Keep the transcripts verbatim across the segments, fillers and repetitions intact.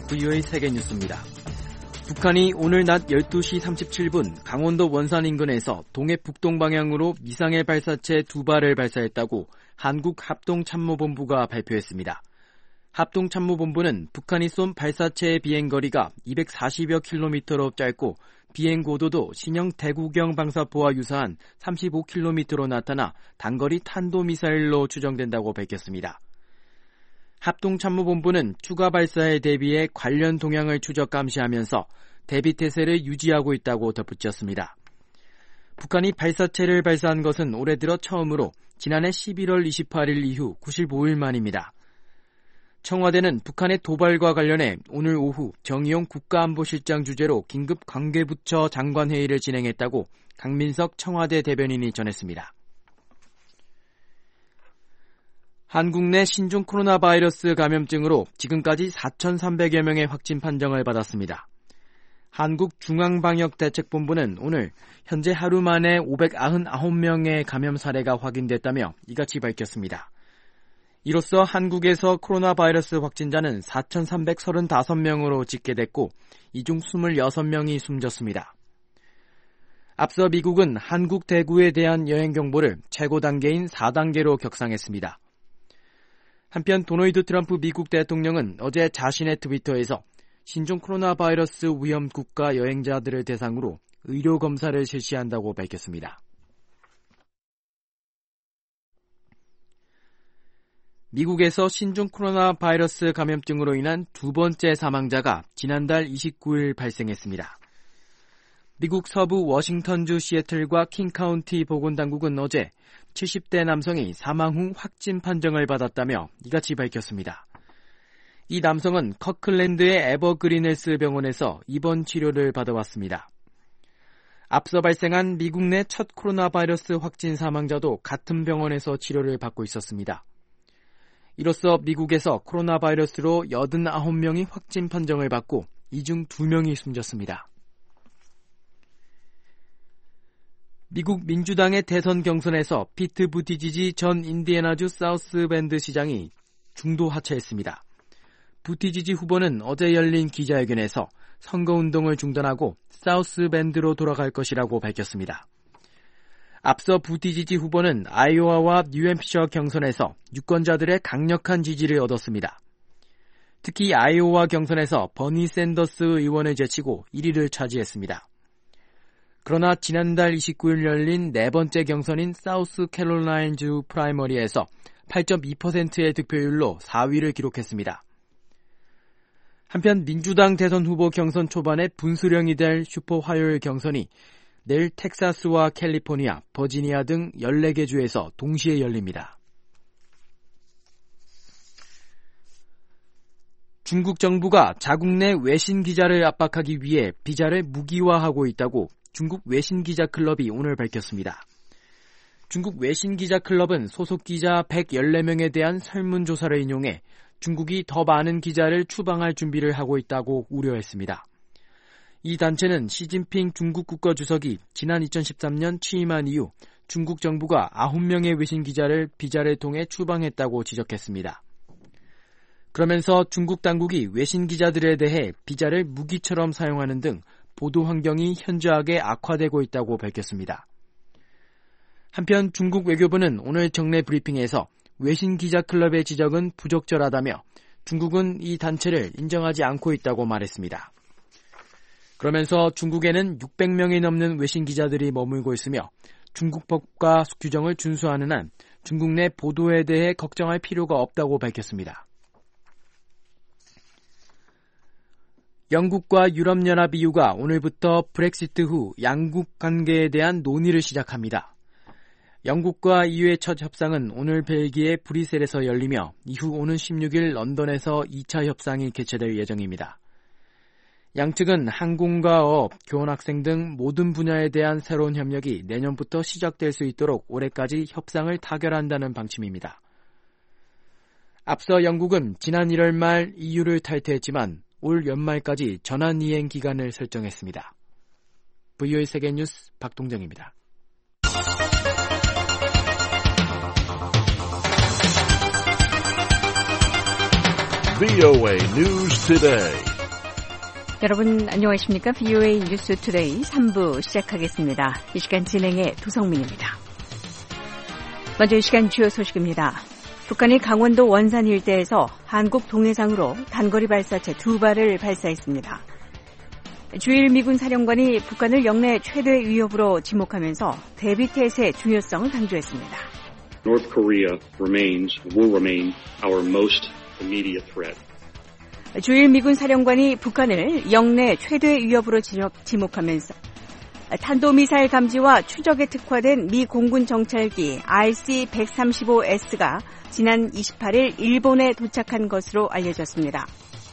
브이오에이 세계뉴스입니다. 북한이 오늘 낮 열두 시 삼십칠 분 강원도 원산 인근에서 동해 북동 방향으로 미상의 발사체 두 발을 발사했다고 한국합동참모본부가 발표했습니다. 합동참모본부는 북한이 쏜 발사체의 비행거리가 이백사십여 킬로미터로 짧고 비행고도도 신형 대구경 방사포와 유사한 삼십오 킬로미터로 나타나 단거리 탄도미사일로 추정된다고 밝혔습니다. 합동참모본부는 추가 발사에 대비해 관련 동향을 추적 감시하면서 대비태세를 유지하고 있다고 덧붙였습니다. 북한이 발사체를 발사한 것은 올해 들어 처음으로 지난해 십일월 이십팔일 이후 구십오 일 만입니다. 청와대는 북한의 도발과 관련해 오늘 오후 정의용 국가안보실장 주재로 긴급 관계부처 장관회의를 진행했다고 강민석 청와대 대변인이 전했습니다. 한국 내 신종 코로나 바이러스 감염증으로 지금까지 사천삼백여 명의 확진 판정을 받았습니다. 한국중앙방역대책본부는 오늘 현재 하루 만에 오백구십구 명의 감염 사례가 확인됐다며 이같이 밝혔습니다. 이로써 한국에서 코로나 바이러스 확진자는 사천삼백삼십오 명으로 집계됐고 이 중 이십육 명이 숨졌습니다. 앞서 미국은 한국 대구에 대한 여행 경보를 최고 단계인 사 단계로 격상했습니다. 한편 도널드 트럼프 미국 대통령은 어제 자신의 트위터에서 신종 코로나 바이러스 위험 국가 여행자들을 대상으로 의료 검사를 실시한다고 밝혔습니다. 미국에서 신종 코로나 바이러스 감염증으로 인한 두 번째 사망자가 지난달 이십구 일 발생했습니다. 미국 서부 워싱턴주 시애틀과 킹카운티 보건당국은 어제 칠십 대 남성이 사망 후 확진 판정을 받았다며 이같이 밝혔습니다. 이 남성은 커클랜드의 에버그린헬스 병원에서 입원 치료를 받아왔습니다. 앞서 발생한 미국 내 첫 코로나 바이러스 확진 사망자도 같은 병원에서 치료를 받고 있었습니다. 이로써 미국에서 코로나 바이러스로 팔십구 명이 확진 판정을 받고 이 중 두 명이 숨졌습니다. 미국 민주당의 대선 경선에서 피트 부티지지 전 인디애나주 사우스 벤드 시장이 중도 하차했습니다. 부티지지 후보는 어제 열린 기자회견에서 선거운동을 중단하고 사우스 벤드로 돌아갈 것이라고 밝혔습니다. 앞서 부티지지 후보는 아이오와와 뉴햄프셔 경선에서 유권자들의 강력한 지지를 얻었습니다. 특히 아이오와 경선에서 버니 샌더스 의원을 제치고 일 위를 차지했습니다. 그러나 지난달 이십구 일 열린 네 번째 경선인 사우스 캐롤라인주 프라이머리에서 팔 점 이 퍼센트의 득표율로 사 위를 기록했습니다. 한편 민주당 대선 후보 경선 초반에 분수령이 될 슈퍼 화요일 경선이 내일 텍사스와 캘리포니아, 버지니아 등 열네 개 주에서 동시에 열립니다. 중국 정부가 자국 내 외신 기자를 압박하기 위해 비자를 무기화하고 있다고 중국 외신기자 클럽이 오늘 밝혔습니다. 중국 외신기자 클럽은 소속 기자 백십사 명에 대한 설문조사를 인용해 중국이 더 많은 기자를 추방할 준비를 하고 있다고 우려했습니다. 이 단체는 시진핑 중국 국가주석이 지난 이천십삼 년 취임한 이후 중국 정부가 아홉 명의 외신기자를 비자를 통해 추방했다고 지적했습니다. 그러면서 중국 당국이 외신기자들에 대해 비자를 무기처럼 사용하는 등 보도 환경이 현저하게 악화되고 있다고 밝혔습니다. 한편 중국 외교부는 오늘 정례 브리핑에서 외신기자클럽의 지적은 부적절하다며 중국은 이 단체를 인정하지 않고 있다고 말했습니다. 그러면서 중국에는 육백 명이 넘는 외신기자들이 머물고 있으며 중국 법과 규정을 준수하는 한 중국 내 보도에 대해 걱정할 필요가 없다고 밝혔습니다. 영국과 유럽연합 이유가 오늘부터 브렉시트 후 양국 관계에 대한 논의를 시작합니다. 영국과 이유의 첫 협상은 오늘 벨기에 브뤼셀에서 열리며 이후 오는 십육 일 런던에서 이 차 협상이 개최될 예정입니다. 양측은 항공과 업, 교환학생 등 모든 분야에 대한 새로운 협력이 내년부터 시작될 수 있도록 올해까지 협상을 타결한다는 방침입니다. 앞서 영국은 지난 일월 말 이유를 탈퇴했지만 올 연말까지 전환이행 기간을 설정했습니다. 브이오에이 세계뉴스 박동정입니다. 브이오에이 News Today. 여러분 안녕하십니까? 브이오에이 뉴스 투데이 삼 부 시작하겠습니다. 이 시간 진행의 도성민입니다. 먼저 이 시간 주요 소식입니다. 북한이 강원도 원산 일대에서 한국 동해상으로 단거리 발사체 두 발을 발사했습니다. 주일 미군 사령관이 북한을 영내 최대 위협으로 지목하면서 대비태세의 중요성을 강조했습니다. North Korea remains, will remain our most immediate threat. 주일 미군 사령관이 북한을 영내 최대 위협으로 지목하면서 탄도미사일 감지와 추적에 특화된 미 공군 정찰기 알씨 백삼십오 에스가 지난 이십팔 일 일본에 도착한 것으로 알려졌습니다.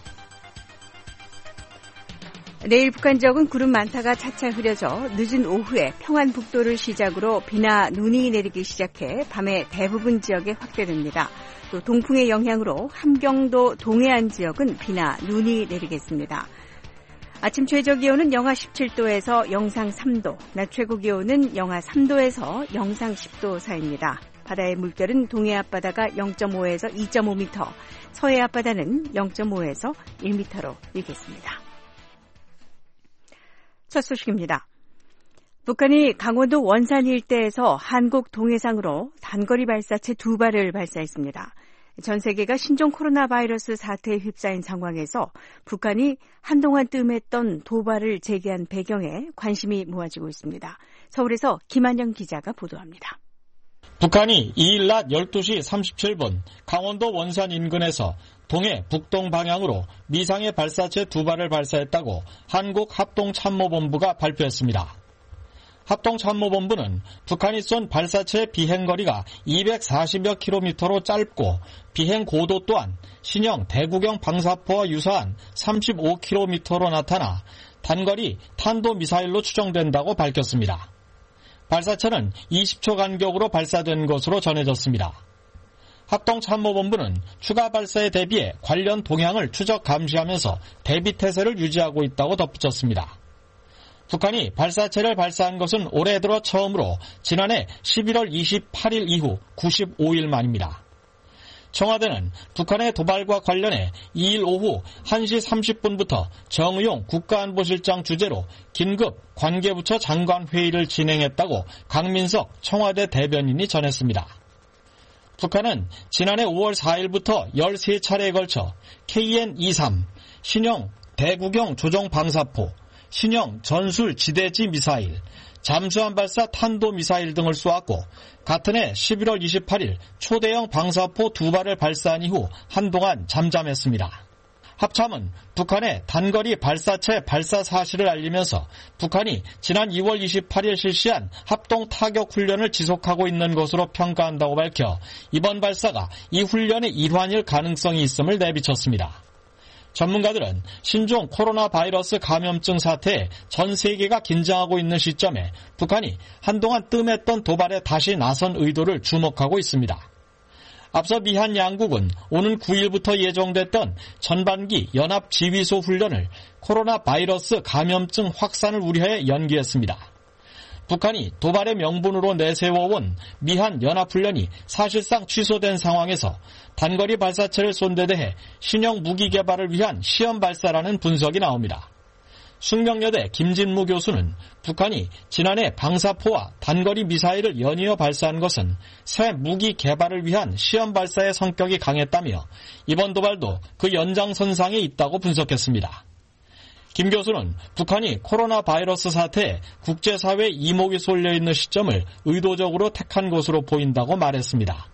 내일 북한 지역은 구름 많다가 차차 흐려져 늦은 오후에 평안북도를 시작으로 비나 눈이 내리기 시작해 밤에 대부분 지역에 확대됩니다. 또 동풍의 영향으로 함경도 동해안 지역은 비나 눈이 내리겠습니다. 아침 최저 기온은 영하 십칠 도에서 영상 삼 도, 낮 최고 기온은 영하 삼 도에서 영상 십 도 사이입니다. 바다의 물결은 동해 앞바다가 영 점 오에서 이 점 오 미터, 서해 앞바다는 영 점 오에서 일 미터로 일겠습니다. 첫 소식입니다. 북한이 강원도 원산 일대에서 한국 동해상으로 단거리 발사체 두 발을 발사했습니다. 전 세계가 신종 코로나 바이러스 사태에 휩싸인 상황에서 북한이 한동안 뜸했던 도발을 재개한 배경에 관심이 모아지고 있습니다. 서울에서 김한영 기자가 보도합니다. 북한이 이일 낮 열두 시 삼십칠 분 강원도 원산 인근에서 동해 북동 방향으로 미상의 발사체 두 발을 발사했다고 한국합동참모본부가 발표했습니다. 합동참모본부는 북한이 쏜 발사체의 비행거리가 이백사십여 킬로미터로 짧고 비행 고도 또한 신형 대구경 방사포와 유사한 삼십오 킬로미터로 나타나 단거리 탄도미사일로 추정된다고 밝혔습니다. 발사체는 이십 초 간격으로 발사된 것으로 전해졌습니다. 합동참모본부는 추가 발사에 대비해 관련 동향을 추적 감시하면서 대비태세를 유지하고 있다고 덧붙였습니다. 북한이 발사체를 발사한 것은 올해 들어 처음으로 지난해 십일월 이십팔 일 이후 구십오 일 만입니다. 청와대는 북한의 도발과 관련해 이일 오후 한 시 삼십 분부터 정의용 국가안보실장 주재로 긴급 관계부처 장관회의를 진행했다고 강민석 청와대 대변인이 전했습니다. 북한은 지난해 오월 사 일부터 열세 차례에 걸쳐 케이엔 이십삼, 신형 대구경 조종 방사포, 신형 전술 지대지 미사일, 잠수함 발사 탄도미사일 등을 쏘았고 같은 해 십일월 이십팔 일 초대형 방사포 두 발을 발사한 이후 한동안 잠잠했습니다. 합참은 북한의 단거리 발사체 발사 사실을 알리면서 북한이 지난 이월 이십팔 일 실시한 합동 타격 훈련을 지속하고 있는 것으로 평가한다고 밝혀 이번 발사가 이 훈련의 일환일 가능성이 있음을 내비쳤습니다. 전문가들은 신종 코로나 바이러스 감염증 사태에 전 세계가 긴장하고 있는 시점에 북한이 한동안 뜸했던 도발에 다시 나선 의도를 주목하고 있습니다. 앞서 미한 양국은 오는 구 일부터 예정됐던 전반기 연합지휘소 훈련을 코로나 바이러스 감염증 확산을 우려해 연기했습니다. 북한이 도발의 명분으로 내세워온 미한 연합훈련이 사실상 취소된 상황에서 단거리 발사체를 쏜 데 대해 신형 무기 개발을 위한 시험 발사라는 분석이 나옵니다. 숙명여대 김진무 교수는 북한이 지난해 방사포와 단거리 미사일을 연이어 발사한 것은 새 무기 개발을 위한 시험 발사의 성격이 강했다며 이번 도발도 그 연장선상에 있다고 분석했습니다. 김 교수는 북한이 코로나 바이러스 사태에 국제사회 이목이 쏠려 있는 시점을 의도적으로 택한 것으로 보인다고 말했습니다.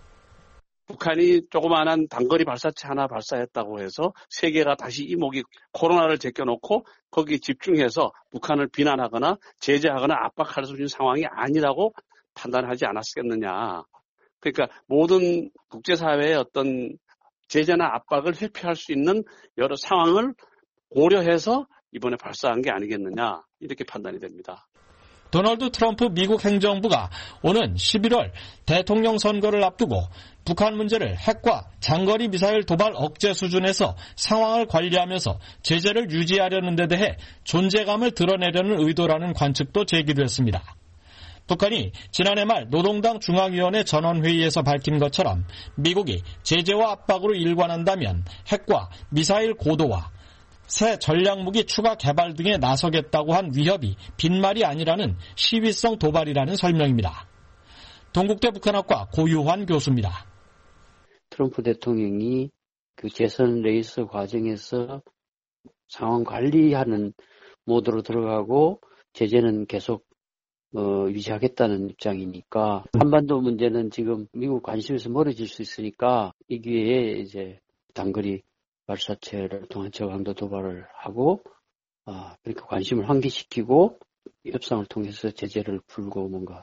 북한이 조그마한 단거리 발사체 하나 발사했다고 해서 세계가 다시 이목이 코로나를 제껴놓고 거기에 집중해서 북한을 비난하거나 제재하거나 압박할 수 있는 상황이 아니라고 판단하지 않았겠느냐. 그러니까 모든 국제사회의 어떤 제재나 압박을 회피할 수 있는 여러 상황을 고려해서 이번에 발사한 게 아니겠느냐 이렇게 판단이 됩니다. 도널드 트럼프 미국 행정부가 오는 십일월 대통령 선거를 앞두고 북한 문제를 핵과 장거리 미사일 도발 억제 수준에서 상황을 관리하면서 제재를 유지하려는 데 대해 존재감을 드러내려는 의도라는 관측도 제기됐습니다. 북한이 지난해 말 노동당 중앙위원회 전원회의에서 밝힌 것처럼 미국이 제재와 압박으로 일관한다면 핵과 미사일 고도화, 새 전략무기 추가 개발 등에 나서겠다고 한 위협이 빈말이 아니라는 시위성 도발이라는 설명입니다. 동국대 북한학과 고유환 교수입니다. 트럼프 대통령이 그 재선 레이스 과정에서 상황 관리하는 모드로 들어가고 제재는 계속 어, 유지하겠다는 입장이니까 한반도 문제는 지금 미국 관심에서 멀어질 수 있으니까 이 기회에 이제 단거리 발사체를 통한 저강도 도발을 하고 아, 그렇게 관심을 환기시키고 협상을 통해서 제재를 풀고 뭔가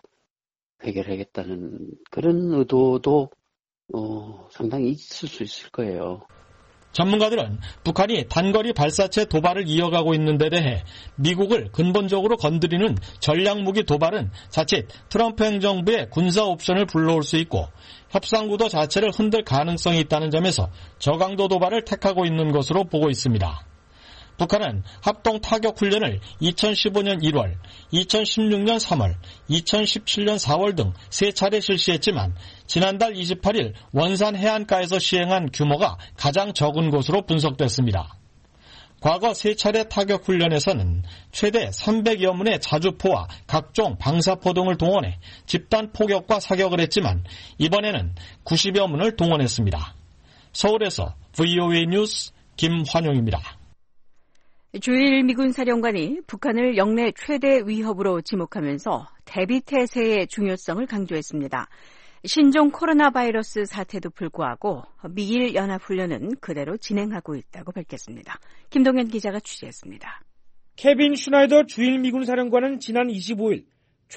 해결하겠다는 그런 의도도 어, 상당히 있을 수 있을 거예요. 전문가들은 북한이 단거리 발사체 도발을 이어가고 있는 데 대해 미국을 근본적으로 건드리는 전략무기 도발은 자칫 트럼프 행정부의 군사 옵션을 불러올 수 있고 협상 구도 자체를 흔들 가능성이 있다는 점에서 저강도 도발을 택하고 있는 것으로 보고 있습니다. 북한은 합동 타격 훈련을 이천십오 년 일월, 이천십육 년 삼월, 이천십칠 년 사월 등 세 차례 실시했지만 지난달 이십팔 일 원산 해안가에서 시행한 규모가 가장 적은 것으로 분석됐습니다. 과거 세 차례 타격 훈련에서는 최대 삼백여 문의 자주포와 각종 방사포 등을 동원해 집단 포격과 사격을 했지만 이번에는 구십여 문을 동원했습니다. 서울에서 브이오에이 뉴스 김환용입니다. 주일 미군 사령관이 북한을 영내 최대 위협으로 지목하면서 대비태세의 중요성을 강조했습니다. 신종 코로나 바이러스 사태도 불구하고 미일 연합훈련은 그대로 진행하고 있다고 밝혔습니다. 김동현 기자가 취재했습니다. 케빈 슈나이더 주일 미군 사령관은 지난 이십오 일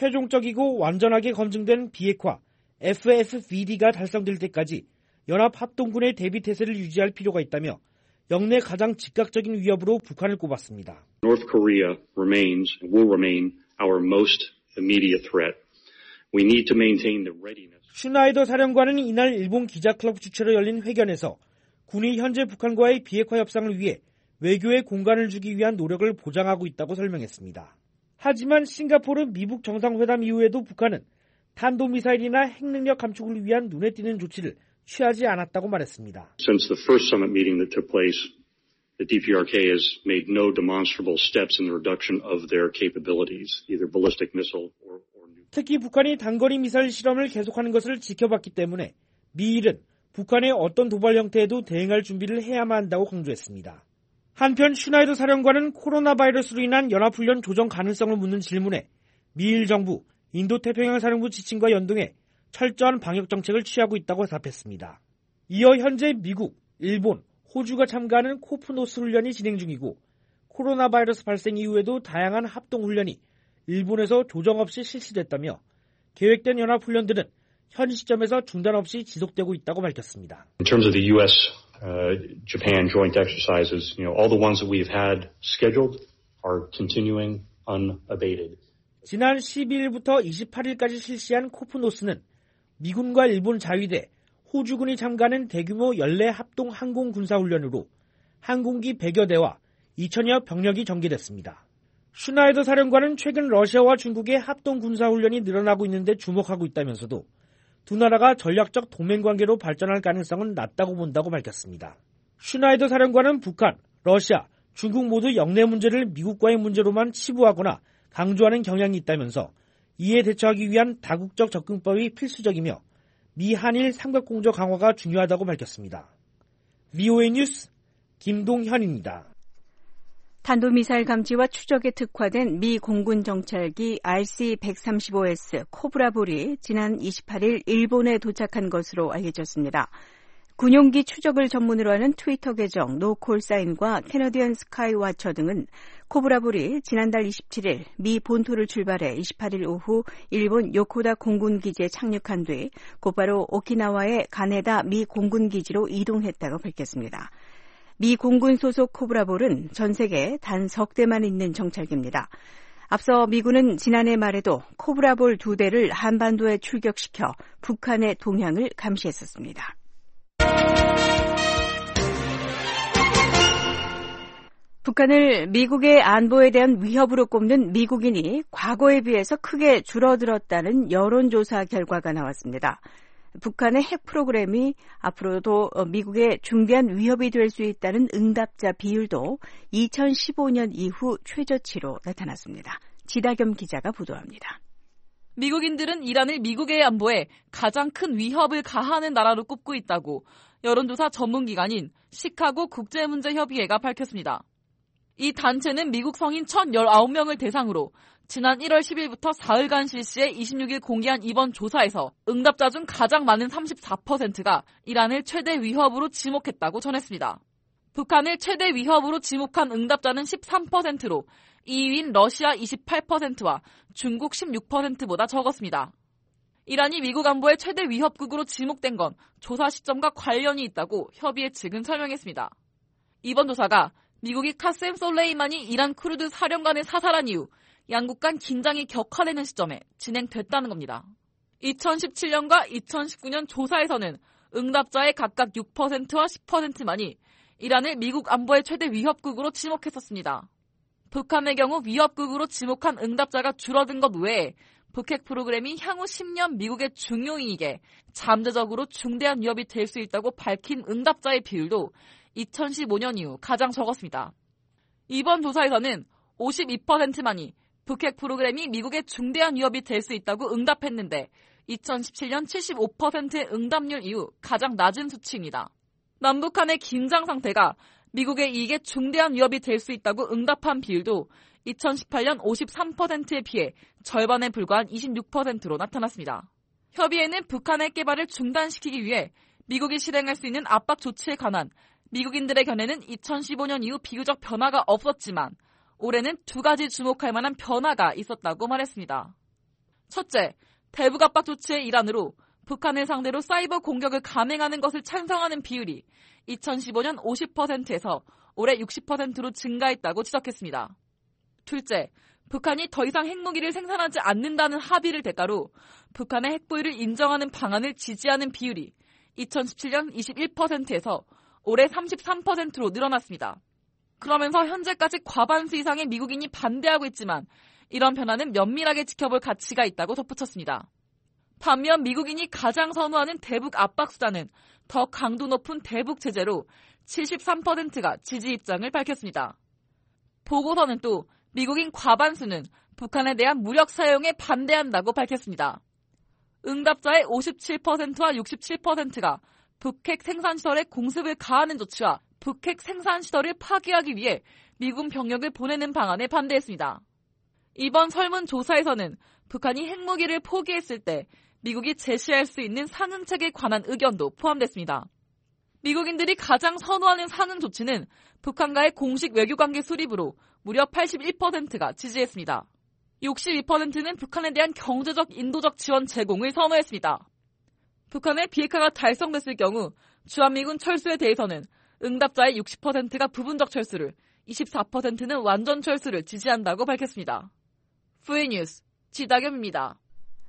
최종적이고 완전하게 검증된 비핵화 에프에프브이디가 달성될 때까지 연합합동군의 대비태세를 유지할 필요가 있다며 영내 가장 즉각적인 위협으로 북한을 꼽았습니다. North Korea remains and will remain our most immediate threat. We need to maintain the readiness. 슈나이더 사령관은 이날 일본 기자클럽 주최로 열린 회견에서 군이 현재 북한과의 비핵화 협상을 위해 외교의 공간을 주기 위한 노력을 보장하고 있다고 설명했습니다. 하지만 싱가포르 미북 정상회담 이후에도 북한은 탄도미사일이나 핵능력 감축을 위한 눈에 띄는 조치를 취하지 않았다고 말했습니다. Since the first summit meeting that took place, the 디피아르케이 has made no demonstrable steps in the reduction of their capabilities, either ballistic missile or, or nuclear. 특히 북한이 단거리 미사일 실험을 계속하는 것을 지켜봤기 때문에 미일은 북한의 어떤 도발 형태에도 대응할 준비를 해야만 한다고 강조했습니다. 한편 슈나이더 사령관은 코로나 바이러스로 인한 연합훈련 조정 가능성을 묻는 질문에 미일 정부 인도태평양 사령부 지침과 연동해 철저한 방역 정책을 취하고 있다고 답했습니다. 이어 현재 미국, 일본, 호주가 참가하는 코프노스 훈련이 진행 중이고 코로나 바이러스 발생 이후에도 다양한 합동훈련이 일본에서 조정 없이 실시됐다며 계획된 연합훈련들은 현 시점에서 중단 없이 지속되고 있다고 밝혔습니다. In terms of the U S uh, Japan joint exercises, you know, all the ones that we've had scheduled are continuing unabated. 지난 십이 일부터 이십팔 일까지 실시한 코프노스는 미군과 일본 자위대, 호주군이 참가하는 대규모 연례 합동 항공 군사훈련으로 항공기 백여 대와 이천여 병력이 전개됐습니다. 슈나이더 사령관은 최근 러시아와 중국의 합동 군사훈련이 늘어나고 있는데 주목하고 있다면서도 두 나라가 전략적 동맹관계로 발전할 가능성은 낮다고 본다고 밝혔습니다. 슈나이더 사령관은 북한, 러시아, 중국 모두 영내 문제를 미국과의 문제로만 치부하거나 강조하는 경향이 있다면서 이에 대처하기 위한 다국적 접근법이 필수적이며 미 한일 삼각공조 강화가 중요하다고 밝혔습니다. 브이오에이 뉴스 김동현입니다. 탄도미사일 감지와 추적에 특화된 미 공군 정찰기 알씨 백삼십오 에스 코브라볼이 지난 이십팔 일 일본에 도착한 것으로 알려졌습니다. 군용기 추적을 전문으로 하는 트위터 계정 노콜사인과 캐나디언 스카이와처 등은 코브라볼이 지난달 이십칠 일 미 본토를 출발해 이십팔 일 오후 일본 요코다 공군기지에 착륙한 뒤 곧바로 오키나와의 가네다 미 공군기지로 이동했다고 밝혔습니다. 미 공군 소속 코브라볼은 전 세계에 단 석 대만 있는 정찰기입니다. 앞서 미군은 지난해 말에도 코브라볼 두 대를 한반도에 출격시켜 북한의 동향을 감시했었습니다. 북한을 미국의 안보에 대한 위협으로 꼽는 미국인이 과거에 비해서 크게 줄어들었다는 여론조사 결과가 나왔습니다. 북한의 핵 프로그램이 앞으로도 미국의 중대한 위협이 될 수 있다는 응답자 비율도 이천십오 년 이후 최저치로 나타났습니다. 지다겸 기자가 보도합니다. 미국인들은 이란을 미국의 안보에 가장 큰 위협을 가하는 나라로 꼽고 있다고 여론조사 전문기관인 시카고 국제문제협의회가 밝혔습니다. 이 단체는 미국 성인 천십구 명을 대상으로 지난 일월 십일부터 사흘간 실시해 이십육 일 공개한 이번 조사에서 응답자 중 가장 많은 삼십사 퍼센트가 이란을 최대 위협으로 지목했다고 전했습니다. 북한을 최대 위협으로 지목한 응답자는 십삼 퍼센트로 이 위인 러시아 이십팔 퍼센트와 중국 십육 퍼센트보다 적었습니다. 이란이 미국 안보의 최대 위협국으로 지목된 건 조사 시점과 관련이 있다고 협의회 측은 설명했습니다. 이번 조사가 미국이 카셈 솔레이마니 이란 쿠르드 사령관을 사살한 이후 양국 간 긴장이 격화되는 시점에 진행됐다는 겁니다. 이천십칠 년과 이천십구 년 조사에서는 응답자의 각각 육 퍼센트와 십 퍼센트만이 이란을 미국 안보의 최대 위협국으로 지목했었습니다. 북한의 경우 위협국으로 지목한 응답자가 줄어든 것 외에 북핵 프로그램이 향후 십 년 미국의 중요 이익에 잠재적으로 중대한 위협이 될 수 있다고 밝힌 응답자의 비율도 이천십오 년 이후 가장 적었습니다. 이번 조사에서는 오십이 퍼센트만이 북핵 프로그램이 미국의 중대한 위협이 될 수 있다고 응답했는데 이천십칠 년 칠십오 퍼센트의 응답률 이후 가장 낮은 수치입니다. 남북한의 긴장 상태가 미국의 이익에 중대한 위협이 될 수 있다고 응답한 비율도 이천십팔 년 오십삼 퍼센트에 비해 절반에 불과한 이십육 퍼센트로 나타났습니다. 협의회는 북한의 개발을 중단시키기 위해 미국이 실행할 수 있는 압박 조치에 관한 미국인들의 견해는 이천십오 년 이후 비교적 변화가 없었지만 올해는 두 가지 주목할 만한 변화가 있었다고 말했습니다. 첫째, 대북 압박 조치의 일환으로 북한을 상대로 사이버 공격을 감행하는 것을 찬성하는 비율이 이천십오 년 오십 퍼센트에서 올해 육십 퍼센트로 증가했다고 지적했습니다. 둘째, 북한이 더 이상 핵무기를 생산하지 않는다는 합의를 대가로 북한의 핵보유를 인정하는 방안을 지지하는 비율이 이천십칠 년 이십일 퍼센트에서 올해 삼십삼 퍼센트로 늘어났습니다. 그러면서 현재까지 과반수 이상의 미국인이 반대하고 있지만 이런 변화는 면밀하게 지켜볼 가치가 있다고 덧붙였습니다. 반면 미국인이 가장 선호하는 대북 압박 수단은 더 강도 높은 대북 제재로 칠십삼 퍼센트가 지지 입장을 밝혔습니다. 보고서는 또 미국인 과반수는 북한에 대한 무력 사용에 반대한다고 밝혔습니다. 응답자의 오십칠 퍼센트와 육십칠 퍼센트가 북핵 생산시설에 공습을 가하는 조치와 북핵 생산시설을 파괴하기 위해 미군 병력을 보내는 방안에 반대했습니다. 이번 설문조사에서는 북한이 핵무기를 포기했을 때 미국이 제시할 수 있는 상응책에 관한 의견도 포함됐습니다. 미국인들이 가장 선호하는 상응 조치는 북한과의 공식 외교관계 수립으로 무려 팔십일 퍼센트가 지지했습니다. 육십이 퍼센트는 북한에 대한 경제적, 인도적 지원 제공을 선호했습니다. 북한의 비핵화가 달성됐을 경우 주한미군 철수에 대해서는 응답자의 육십 퍼센트가 부분적 철수를, 이십사 퍼센트는 완전 철수를 지지한다고 밝혔습니다. 프리뉴스 지다겸입니다.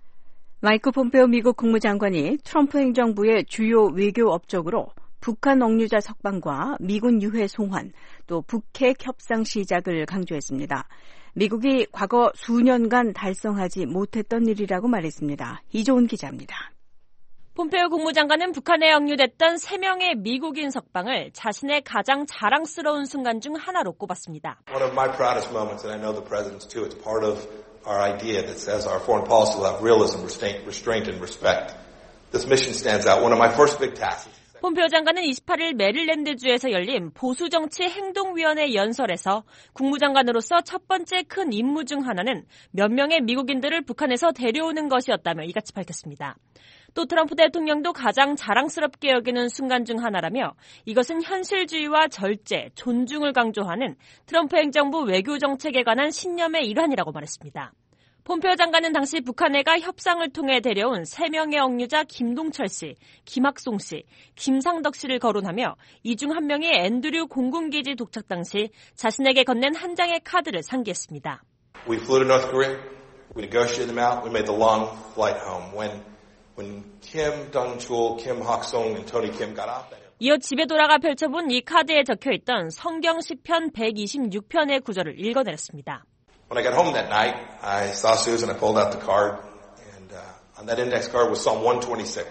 마이크 폼페오 미국 국무장관이 트럼프 행정부의 주요 외교 업적으로 북한 억류자 석방과 미군 유해 송환, 또 북핵 협상 시작을 강조했습니다. 미국이 과거 수년간 달성하지 못했던 일이라고 말했습니다. 이조은 기자입니다. 폼페오 국무장관은 북한에 억류됐던 세 명의 미국인 석방을 자신의 가장 자랑스러운 순간 중 하나로 꼽았습니다. One of my proudest moments, and I know the president's too, it's part of our idea that says our foreign policy will have realism, restraint, and respect. This mission stands out. One of my first big tasks. 폼페오 장관은 이십팔 일 메릴랜드주에서 열린 보수정치 행동위원회 연설에서 국무장관으로서 첫 번째 큰 임무 중 하나는 몇 명의 미국인들을 북한에서 데려오는 것이었다며 이같이 밝혔습니다. 또 트럼프 대통령도 가장 자랑스럽게 여기는 순간 중 하나라며 이것은 현실주의와 절제, 존중을 강조하는 트럼프 행정부 외교정책에 관한 신념의 일환이라고 말했습니다. 폼페오 장관은 당시 북한해가 협상을 통해 데려온 세 명의 억류자 김동철 씨, 김학송 씨, 김상덕 씨를 거론하며 이 중 한 명이 앤드류 공군기지 도착 당시 자신에게 건넨 한 장의 카드를 상기했습니다. We flew to North Korea. We negotiated them out. We made the long flight home. When when Kim Dong-chul, Kim Hak-song, and Tony Kim got off that. 이어 집에 돌아가 펼쳐본 이 카드에 적혀있던 성경 시편 백이십육 편의 구절을 읽어내렸습니다. When I got home that night, I saw Susan. I pulled out the card, and uh, on that index card was Psalm one twenty-six.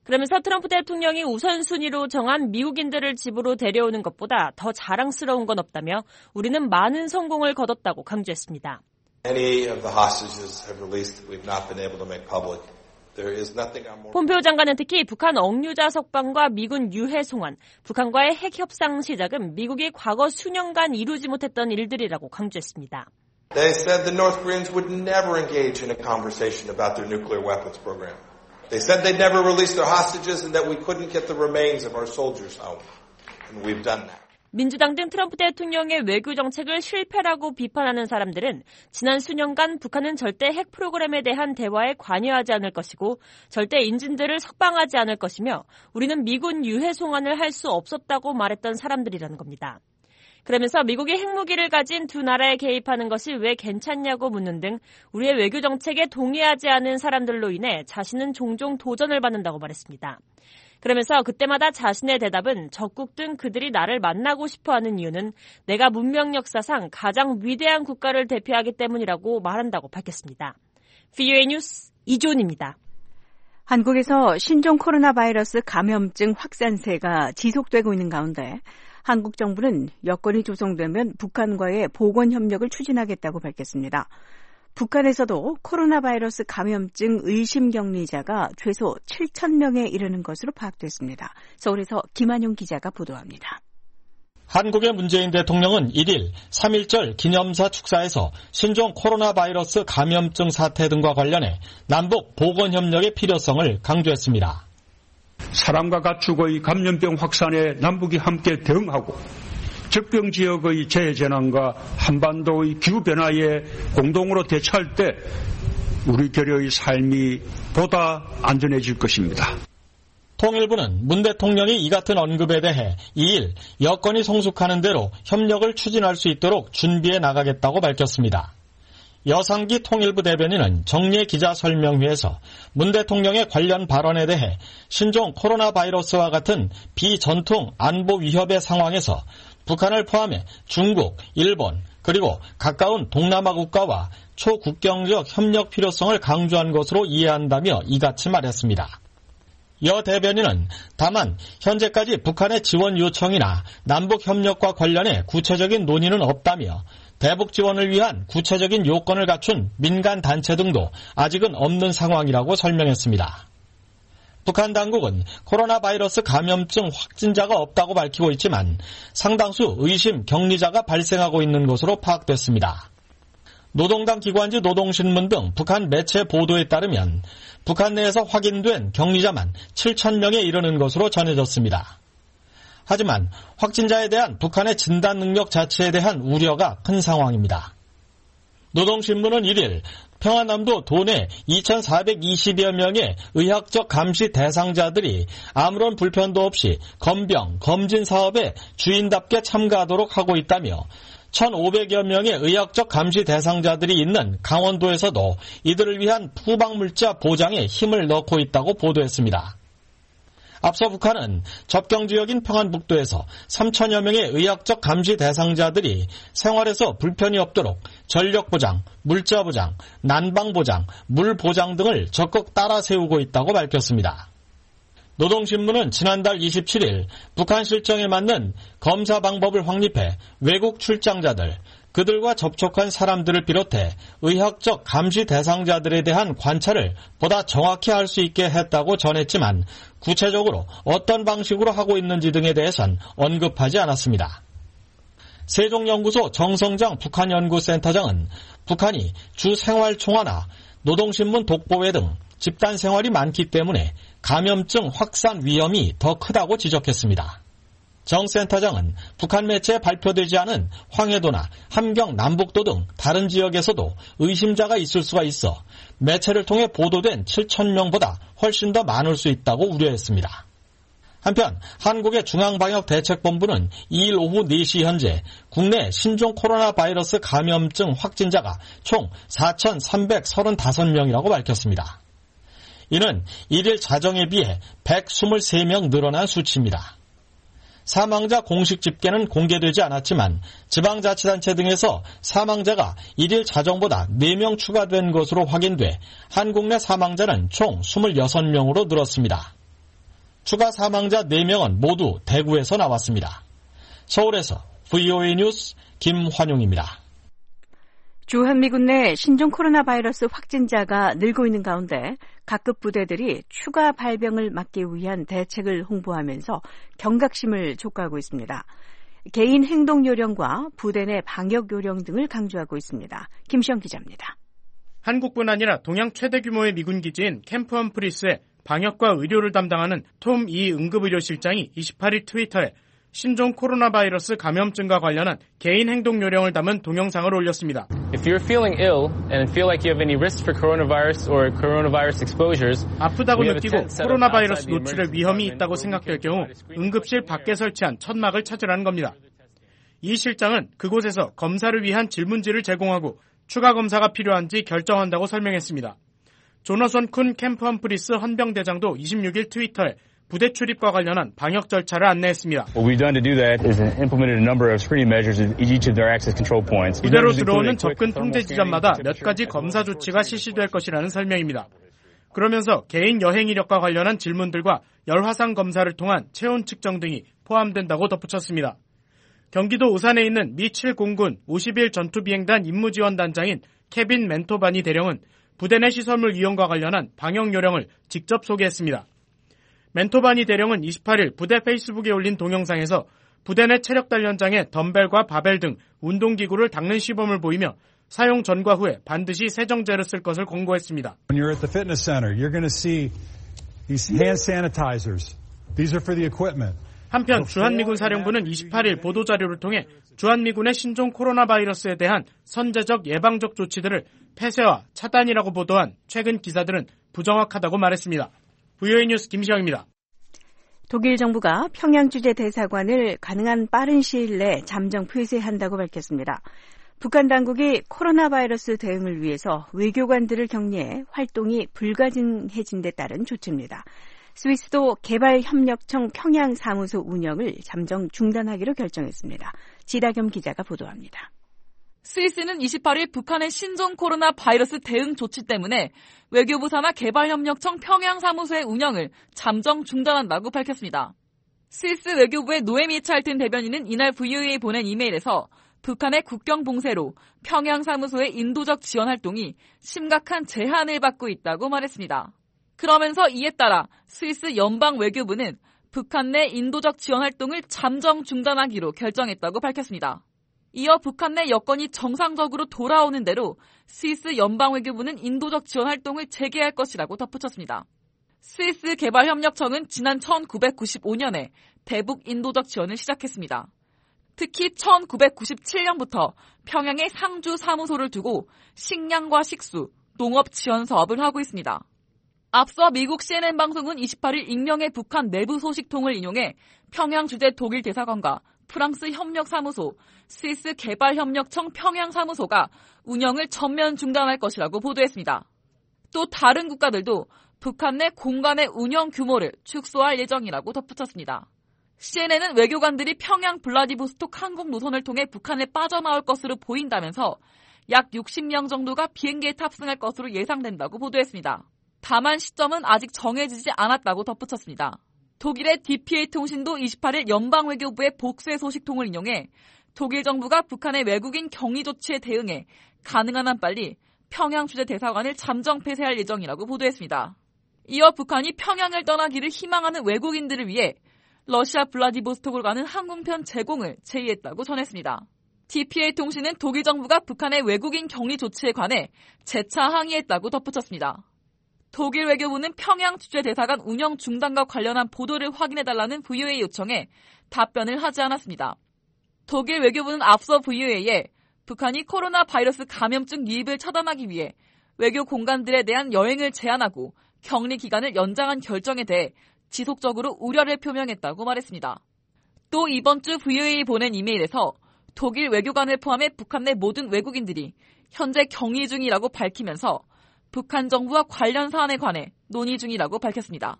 그러면서 트럼프 대통령이 우선순위로 정한 미국인들을 집으로 데려오는 것보다 더 자랑스러운 건 없다며 우리는 많은 성공을 거뒀다고 강조했습니다. Any of the hostages have released, we've not been able to make public. There is nothing more... 폼페오 장관은 특히 북한 억류자 석방과 미군 유해 송환, 북한과의 핵 협상 시작은 미국이 과거 수년간 이루지 못했던 일들이라고 강조했습니다. They said the North Koreans would never engage in a conversation about their nuclear weapons program. They said they'd never release their hostages and that we couldn't get the remains of our soldiers home. And we've done that. 민주당 등 트럼프 대통령의 외교 정책을 실패라고 비판하는 사람들은 지난 수년간 북한은 절대 핵 프로그램에 대한 대화에 관여하지 않을 것이고 절대 인질들을 석방하지 않을 것이며 우리는 미군 유해 송환을 할 수 없었다고 말했던 사람들이라는 겁니다. 그러면서 미국이 핵무기를 가진 두 나라에 개입하는 것이 왜 괜찮냐고 묻는 등 우리의 외교 정책에 동의하지 않은 사람들로 인해 자신은 종종 도전을 받는다고 말했습니다. 그러면서 그때마다 자신의 대답은 적국 등 그들이 나를 만나고 싶어하는 이유는 내가 문명 역사상 가장 위대한 국가를 대표하기 때문이라고 말한다고 밝혔습니다. 브이오에이 뉴스 이조은입니다. 한국에서 신종 코로나 바이러스 감염증 확산세가 지속되고 있는 가운데 한국 정부는 여건이 조성되면 북한과의 보건 협력을 추진하겠다고 밝혔습니다. 북한에서도 코로나 바이러스 감염증 의심 격리자가 최소 칠천 명에 이르는 것으로 파악됐습니다. 서울에서 김한용 기자가 보도합니다. 한국의 문재인 대통령은 일 일 삼일절 기념사 축사에서 신종 코로나 바이러스 감염증 사태 등과 관련해 남북 보건협력의 필요성을 강조했습니다. 사람과 가축의 감염병 확산에 남북이 함께 대응하고 적병 지역의 재해재난과 한반도의 기후변화에 공동으로 대처할 때 우리 결여의 삶이 보다 안전해질 것입니다. 통일부는 문 대통령이 이 같은 언급에 대해 이 일 여건이 성숙하는 대로 협력을 추진할 수 있도록 준비해 나가겠다고 밝혔습니다. 여상기 통일부 대변인은 정례 기자 설명회에서 문 대통령의 관련 발언에 대해 신종 코로나 바이러스와 같은 비전통 안보 위협의 상황에서 북한을 포함해 중국, 일본, 그리고 가까운 동남아 국가와 초국경적 협력 필요성을 강조한 것으로 이해한다며 이같이 말했습니다. 여 대변인은 다만 현재까지 북한의 지원 요청이나 남북 협력과 관련해 구체적인 논의는 없다며 대북 지원을 위한 구체적인 요건을 갖춘 민간 단체 등도 아직은 없는 상황이라고 설명했습니다. 북한 당국은 코로나 바이러스 감염증 확진자가 없다고 밝히고 있지만 상당수 의심 격리자가 발생하고 있는 것으로 파악됐습니다. 노동당 기관지 노동신문 등 북한 매체 보도에 따르면 북한 내에서 확인된 격리자만 칠천 명에 이르는 것으로 전해졌습니다. 하지만 확진자에 대한 북한의 진단 능력 자체에 대한 우려가 큰 상황입니다. 노동신문은 일 일 평안남도 도내 이천사백이십여 명의 의학적 감시 대상자들이 아무런 불편도 없이 검병, 검진 사업에 주인답게 참가하도록 하고 있다며 천오백여 명의 의학적 감시 대상자들이 있는 강원도에서도 이들을 위한 후방물자 보장에 힘을 넣고 있다고 보도했습니다. 앞서 북한은 접경지역인 평안북도에서 삼천여 명의 의학적 감시 대상자들이 생활에서 불편이 없도록 전력보장, 물자보장, 난방보장, 물보장 등을 적극 따라 세우고 있다고 밝혔습니다. 노동신문은 지난달 이십칠일 북한 실정에 맞는 검사 방법을 확립해 외국 출장자들, 그들과 접촉한 사람들을 비롯해 의학적 감시 대상자들에 대한 관찰을 보다 정확히 할 수 있게 했다고 전했지만 구체적으로 어떤 방식으로 하고 있는지 등에 대해선 언급하지 않았습니다. 세종연구소 정성장 북한연구센터장은 북한이 주생활총화나 노동신문 독보회 등 집단 생활이 많기 때문에 감염증 확산 위험이 더 크다고 지적했습니다. 정 센터장은 북한 매체에 발표되지 않은 황해도나 함경 남북도 등 다른 지역에서도 의심자가 있을 수가 있어 매체를 통해 보도된 칠천 명보다 훨씬 더 많을 수 있다고 우려했습니다. 한편 한국의 중앙방역대책본부는 이 일 오후 네 시 현재 국내 신종 코로나 바이러스 감염증 확진자가 총 사천삼백삼십오 명이라고 밝혔습니다. 이는 일 일 자정에 비해 백이십삼 명 늘어난 수치입니다. 사망자 공식 집계는 공개되지 않았지만 지방자치단체 등에서 사망자가 일 일 자정보다 네 명 추가된 것으로 확인돼 한국 내 사망자는 총 이십육 명으로 늘었습니다. 추가 사망자 네 명은 모두 대구에서 나왔습니다. 서울에서 브이오에이 뉴스 김환용입니다. 주한미군 내 신종 코로나 바이러스 확진자가 늘고 있는 가운데 각급 부대들이 추가 발병을 막기 위한 대책을 홍보하면서 경각심을 촉구하고 있습니다. 개인 행동 요령과 부대 내 방역 요령 등을 강조하고 있습니다. 김시영 기자입니다. 한국뿐 아니라 동양 최대 규모의 미군 기지인 캠프 험프리스의 방역과 의료를 담당하는 톰 이 응급의료실장이 이십팔일 트위터에 신종 코로나 바이러스 감염증과 관련한 개인 행동 요령을 담은 동영상을 올렸습니다. If you're feeling ill and feel like you have any risk for coronavirus or coronavirus exposures, 아프다고 느끼고 코로나 바이러스 노출의 위험이 있다고 생각될 경우 응급실 밖에 설치한 천막을 찾으라는 겁니다. 이 실장은 그곳에서 검사를 위한 질문지를 제공하고 추가 검사가 필요한지 결정한다고 설명했습니다. 조너선 쿤 캠프 험프리스 헌병대장도 이십육일 트위터에 부대 출입과 관련한 방역 절차를 안내했습니다. What we've done to do that is implemented a number of screening measures at each of their access control points. 부대로 들어오는 접근 통제 지점마다 몇 가지 검사 조치가 실시될 것이라는 설명입니다. 그러면서 개인 여행 이력과 관련한 질문들과 열화상 검사를 통한 체온 측정 등이 포함된다고 덧붙였습니다. 경기도 오산에 있는 미 칠공군 오십일 전투비행단 임무지원단장인 케빈 멘토바니 대령은 부대 내 시설물 이용과 관련한 방역 요령을 직접 소개했습니다. 멘토바니 대령은 이십팔일 부대 페이스북에 올린 동영상에서 부대 내 체력 단련장에 덤벨과 바벨 등 운동기구를 닦는 시범을 보이며 사용 전과 후에 반드시 세정제를 쓸 것을 권고했습니다. When you're at the fitness center, you're going to see these hand sanitizers. These are for the equipment. 한편 주한미군 사령부는 이십팔일 보도자료를 통해 주한미군의 신종 코로나 바이러스에 대한 선제적 예방적 조치들을 폐쇄와 차단이라고 보도한 최근 기사들은 부정확하다고 말했습니다. 브이오에이 뉴스 김시영입니다. 독일 정부가 평양 주재 대사관을 가능한 빠른 시일 내 잠정 폐쇄한다고 밝혔습니다. 북한 당국이 코로나 바이러스 대응을 위해서 외교관들을 격리해 활동이 불가능해진 데 따른 조치입니다. 스위스도 개발협력청 평양 사무소 운영을 잠정 중단하기로 결정했습니다. 지다겸 기자가 보도합니다. 스위스는 이십팔일 북한의 신종 코로나 바이러스 대응 조치 때문에 외교부 산하 개발협력청 평양 사무소의 운영을 잠정 중단한다고 밝혔습니다. 스위스 외교부의 노에미 찰튼 대변인은 이날 브이오에이에 보낸 이메일에서 북한의 국경 봉쇄로 평양 사무소의 인도적 지원 활동이 심각한 제한을 받고 있다고 말했습니다. 그러면서 이에 따라 스위스 연방 외교부는 북한 내 인도적 지원 활동을 잠정 중단하기로 결정했다고 밝혔습니다. 이어 북한 내 여건이 정상적으로 돌아오는 대로 스위스 연방외교부는 인도적 지원 활동을 재개할 것이라고 덧붙였습니다. 스위스 개발협력청은 지난 천구백구십오년에 대북 인도적 지원을 시작했습니다. 특히 천구백구십칠년부터 평양에 상주 사무소를 두고 식량과 식수, 농업 지원 사업을 하고 있습니다. 앞서 미국 씨엔엔 방송은 이십팔일 익명의 북한 내부 소식통을 인용해 평양 주재 독일 대사관과 프랑스 협력사무소, 스위스 개발협력청 평양사무소가 운영을 전면 중단할 것이라고 보도했습니다. 또 다른 국가들도 북한 내 공간의 운영 규모를 축소할 예정이라고 덧붙였습니다. 씨엔엔은 외교관들이 평양 블라디보스톡 항공 노선을 통해 북한에 빠져나올 것으로 보인다면서 약 육십 명 정도가 비행기에 탑승할 것으로 예상된다고 보도했습니다. 다만 시점은 아직 정해지지 않았다고 덧붙였습니다. 독일의 디피에이 통신도 이십팔일 연방외교부의 복수의 소식통을 인용해 독일 정부가 북한의 외국인 격리 조치에 대응해 가능한 한 빨리 평양 주재 대사관을 잠정 폐쇄할 예정이라고 보도했습니다. 이어 북한이 평양을 떠나기를 희망하는 외국인들을 위해 러시아 블라디보스톡으로 가는 항공편 제공을 제의했다고 전했습니다. 디피에이 통신은 독일 정부가 북한의 외국인 격리 조치에 관해 재차 항의했다고 덧붙였습니다. 독일 외교부는 평양 주재 대사관 운영 중단과 관련한 보도를 확인해달라는 브이오에이 요청에 답변을 하지 않았습니다. 독일 외교부는 앞서 브이오에이에 북한이 코로나 바이러스 감염증 유입을 차단하기 위해 외교 공간들에 대한 여행을 제한하고 격리 기간을 연장한 결정에 대해 지속적으로 우려를 표명했다고 말했습니다. 또 이번 주 브이오에이 보낸 이메일에서 독일 외교관을 포함해 북한 내 모든 외국인들이 현재 격리 중이라고 밝히면서 북한 정부와 관련 사안에 관해 논의 중이라고 밝혔습니다.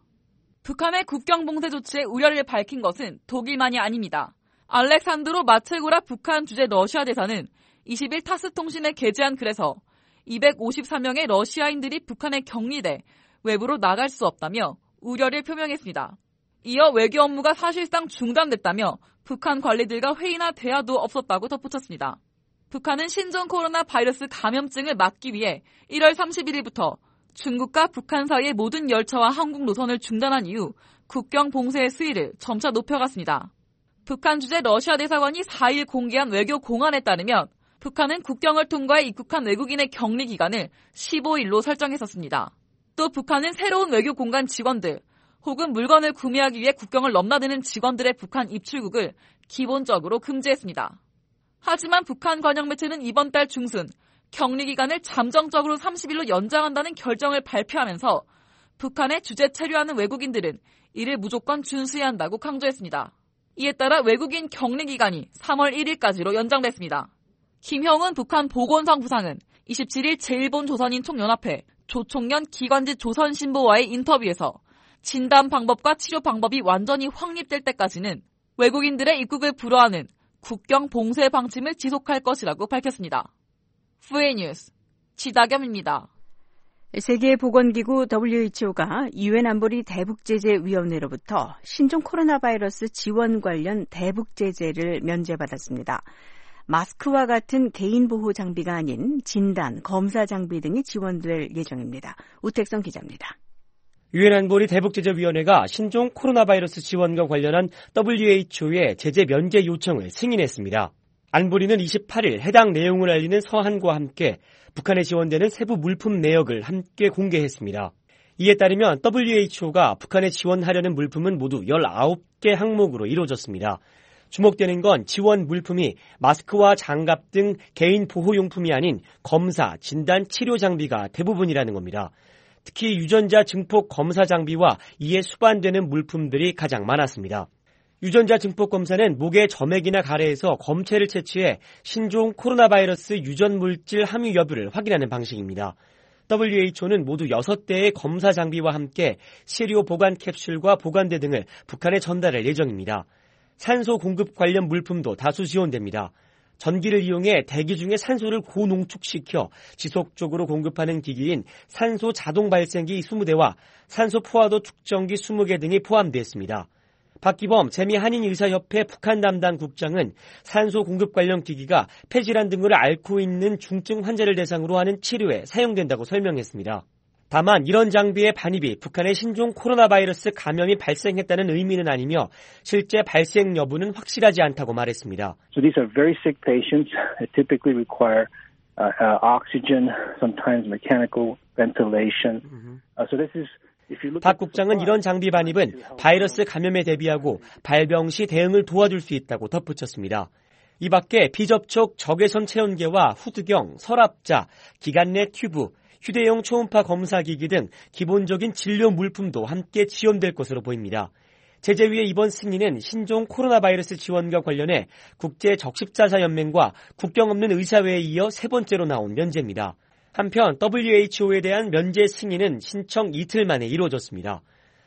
북한의 국경 봉쇄 조치에 우려를 밝힌 것은 독일만이 아닙니다. 알렉산드로 마체고라 북한 주재 러시아 대사는 이십일 타스 통신에 게재한 글에서 이백오십사 명의 러시아인들이 북한에 격리돼 외부로 나갈 수 없다며 우려를 표명했습니다. 이어 외교 업무가 사실상 중단됐다며 북한 관리들과 회의나 대화도 없었다고 덧붙였습니다. 북한은 신종 코로나 바이러스 감염증을 막기 위해 일월 삼십일일부터 중국과 북한 사이의 모든 열차와 항공 노선을 중단한 이후 국경 봉쇄의 수위를 점차 높여갔습니다. 북한 주재 러시아 대사관이 사일 공개한 외교 공안에 따르면 북한은 국경을 통과해 입국한 외국인의 격리 기간을 십오일로 설정했었습니다. 또 북한은 새로운 외교 공간 직원들 혹은 물건을 구매하기 위해 국경을 넘나드는 직원들의 북한 입출국을 기본적으로 금지했습니다. 하지만 북한 관영 매체는 이번 달 중순 격리 기간을 잠정적으로 삼십일로 연장한다는 결정을 발표하면서 북한에 주재 체류하는 외국인들은 이를 무조건 준수해야 한다고 강조했습니다. 이에 따라 외국인 격리 기간이 삼월 일일까지로 연장됐습니다. 김형은 북한 보건성 부상은 이십칠일 제일본 조선인 총연합회 조총련 기관지 조선신보와의 인터뷰에서 진단 방법과 치료 방법이 완전히 확립될 때까지는 외국인들의 입국을 불허하는 국경 봉쇄 방침을 지속할 것이라고 밝혔습니다. 에프에이 뉴스 지다겸입니다. 세계보건기구 더블유에이치오가 유엔 안보리 대북제재위원회로부터 신종 코로나 바이러스 지원 관련 대북제재를 면제받았습니다. 마스크와 같은 개인보호 장비가 아닌 진단, 검사 장비 등이 지원될 예정입니다. 우택성 기자입니다. 유엔 안보리 대북제재위원회가 신종 코로나 바이러스 지원과 관련한 더블유에이치오의 제재 면제 요청을 승인했습니다. 안보리는 이십팔일 해당 내용을 알리는 서한과 함께 북한에 지원되는 세부 물품 내역을 함께 공개했습니다. 이에 따르면 더블유에이치오가 북한에 지원하려는 물품은 모두 열아홉 개 항목으로 이루어졌습니다. 주목되는 건 지원 물품이 마스크와 장갑 등 개인 보호용품이 아닌 검사, 진단, 치료 장비가 대부분이라는 겁니다. 특히 유전자 증폭 검사 장비와 이에 수반되는 물품들이 가장 많았습니다. 유전자 증폭 검사는 목의 점액이나 가래에서 검체를 채취해 신종 코로나 바이러스 유전 물질 함유 여부를 확인하는 방식입니다. 더블유에이치오는 모두 여섯 대의 검사 장비와 함께 시료 보관 캡슐과 보관대 등을 북한에 전달할 예정입니다. 산소 공급 관련 물품도 다수 지원됩니다. 전기를 이용해 대기 중에 산소를 고농축시켜 지속적으로 공급하는 기기인 산소 자동 발생기 이십 대와 산소 포화도 측정기 이십 개 등이 포함되어 있습니다. 박기범 재미한인의사협회 북한 담당 국장은 산소 공급 관련 기기가 폐질환 등을 앓고 있는 중증 환자를 대상으로 하는 치료에 사용된다고 설명했습니다. 다만 이런 장비의 반입이 북한의 신종 코로나 바이러스 감염이 발생했다는 의미는 아니며 실제 발생 여부는 확실하지 않다고 말했습니다. So these are very sick patients that typically require uh, uh, oxygen, sometimes mechanical ventilation. Uh, so this is 박 국장은 이런 장비 반입은 바이러스 감염에 대비하고 발병 시 대응을 도와줄 수 있다고 덧붙였습니다. 이 밖에 비접촉 적외선 체온계와 후두경, 서랍자, 기관 내 튜브, 휴대용 초음파 검사기기 등 기본적인 진료 물품도 함께 지원될 것으로 보입니다. 제재위의 이번 승인은 신종 코로나 바이러스 지원과 관련해 국제적십자사연맹과 국경 없는 의사회에 이어 세 번째로 나온 면제입니다. 한편 더블유에이치오에 대한 면제 승인은 신청 이틀 만에 이루어졌습니다.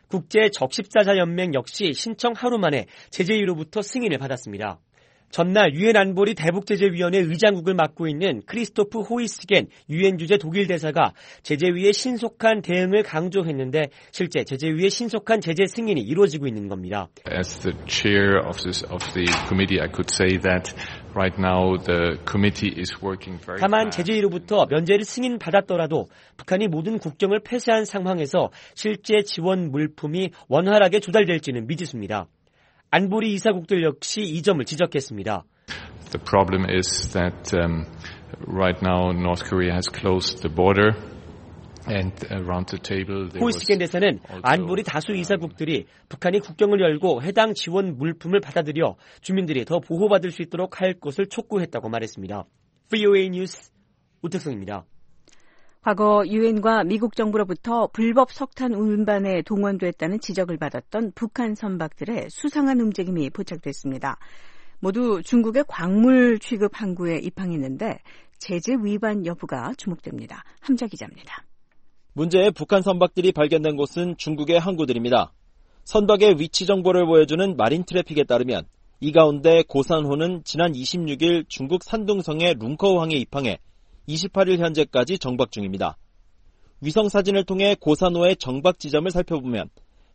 국제적십자사연맹 역시 신청 하루 만에 제재위로부터 승인을 받았습니다. 전날 유엔 안보리 대북제재위원회 의장국을 맡고 있는 크리스토프 호이스겐 유엔 주재 독일 대사가 제재위의 신속한 대응을 강조했는데 실제 제재위의 신속한 제재 승인이 이루어지고 있는 겁니다. As the chair of this of the committee, I could say that right now the committee is working very. 다만 제재위로부터 면제를 승인받았더라도 북한이 모든 국경을 폐쇄한 상황에서 실제 지원 물품이 원활하게 조달될지는 미지수입니다. 안보리 이사국들 역시 이 점을 지적했습니다. The problem is that um, right now North Korea has closed the border and around the table there was 호이스겐 대사는 안보리 다수 이사국들이 북한이 국경을 열고 해당 지원 물품을 받아들여 주민들이 더 보호받을 수 있도록 할 것을 촉구했다고 말했습니다. 브이오에이 뉴스 우택성입니다. 과거 유엔과 미국 정부로부터 불법 석탄 운반에 동원됐다는 지적을 받았던 북한 선박들의 수상한 움직임이 포착됐습니다. 모두 중국의 광물 취급 항구에 입항했는데 제재 위반 여부가 주목됩니다. 함자 기자입니다. 문제의 북한 선박들이 발견된 곳은 중국의 항구들입니다. 선박의 위치 정보를 보여주는 마린 트래픽에 따르면 이 가운데 고산호는 지난 이십육일 중국 산둥성의 룽커우항에 입항해 이십팔일 현재까지 정박 중입니다. 위성사진을 통해 고산호의 정박 지점을 살펴보면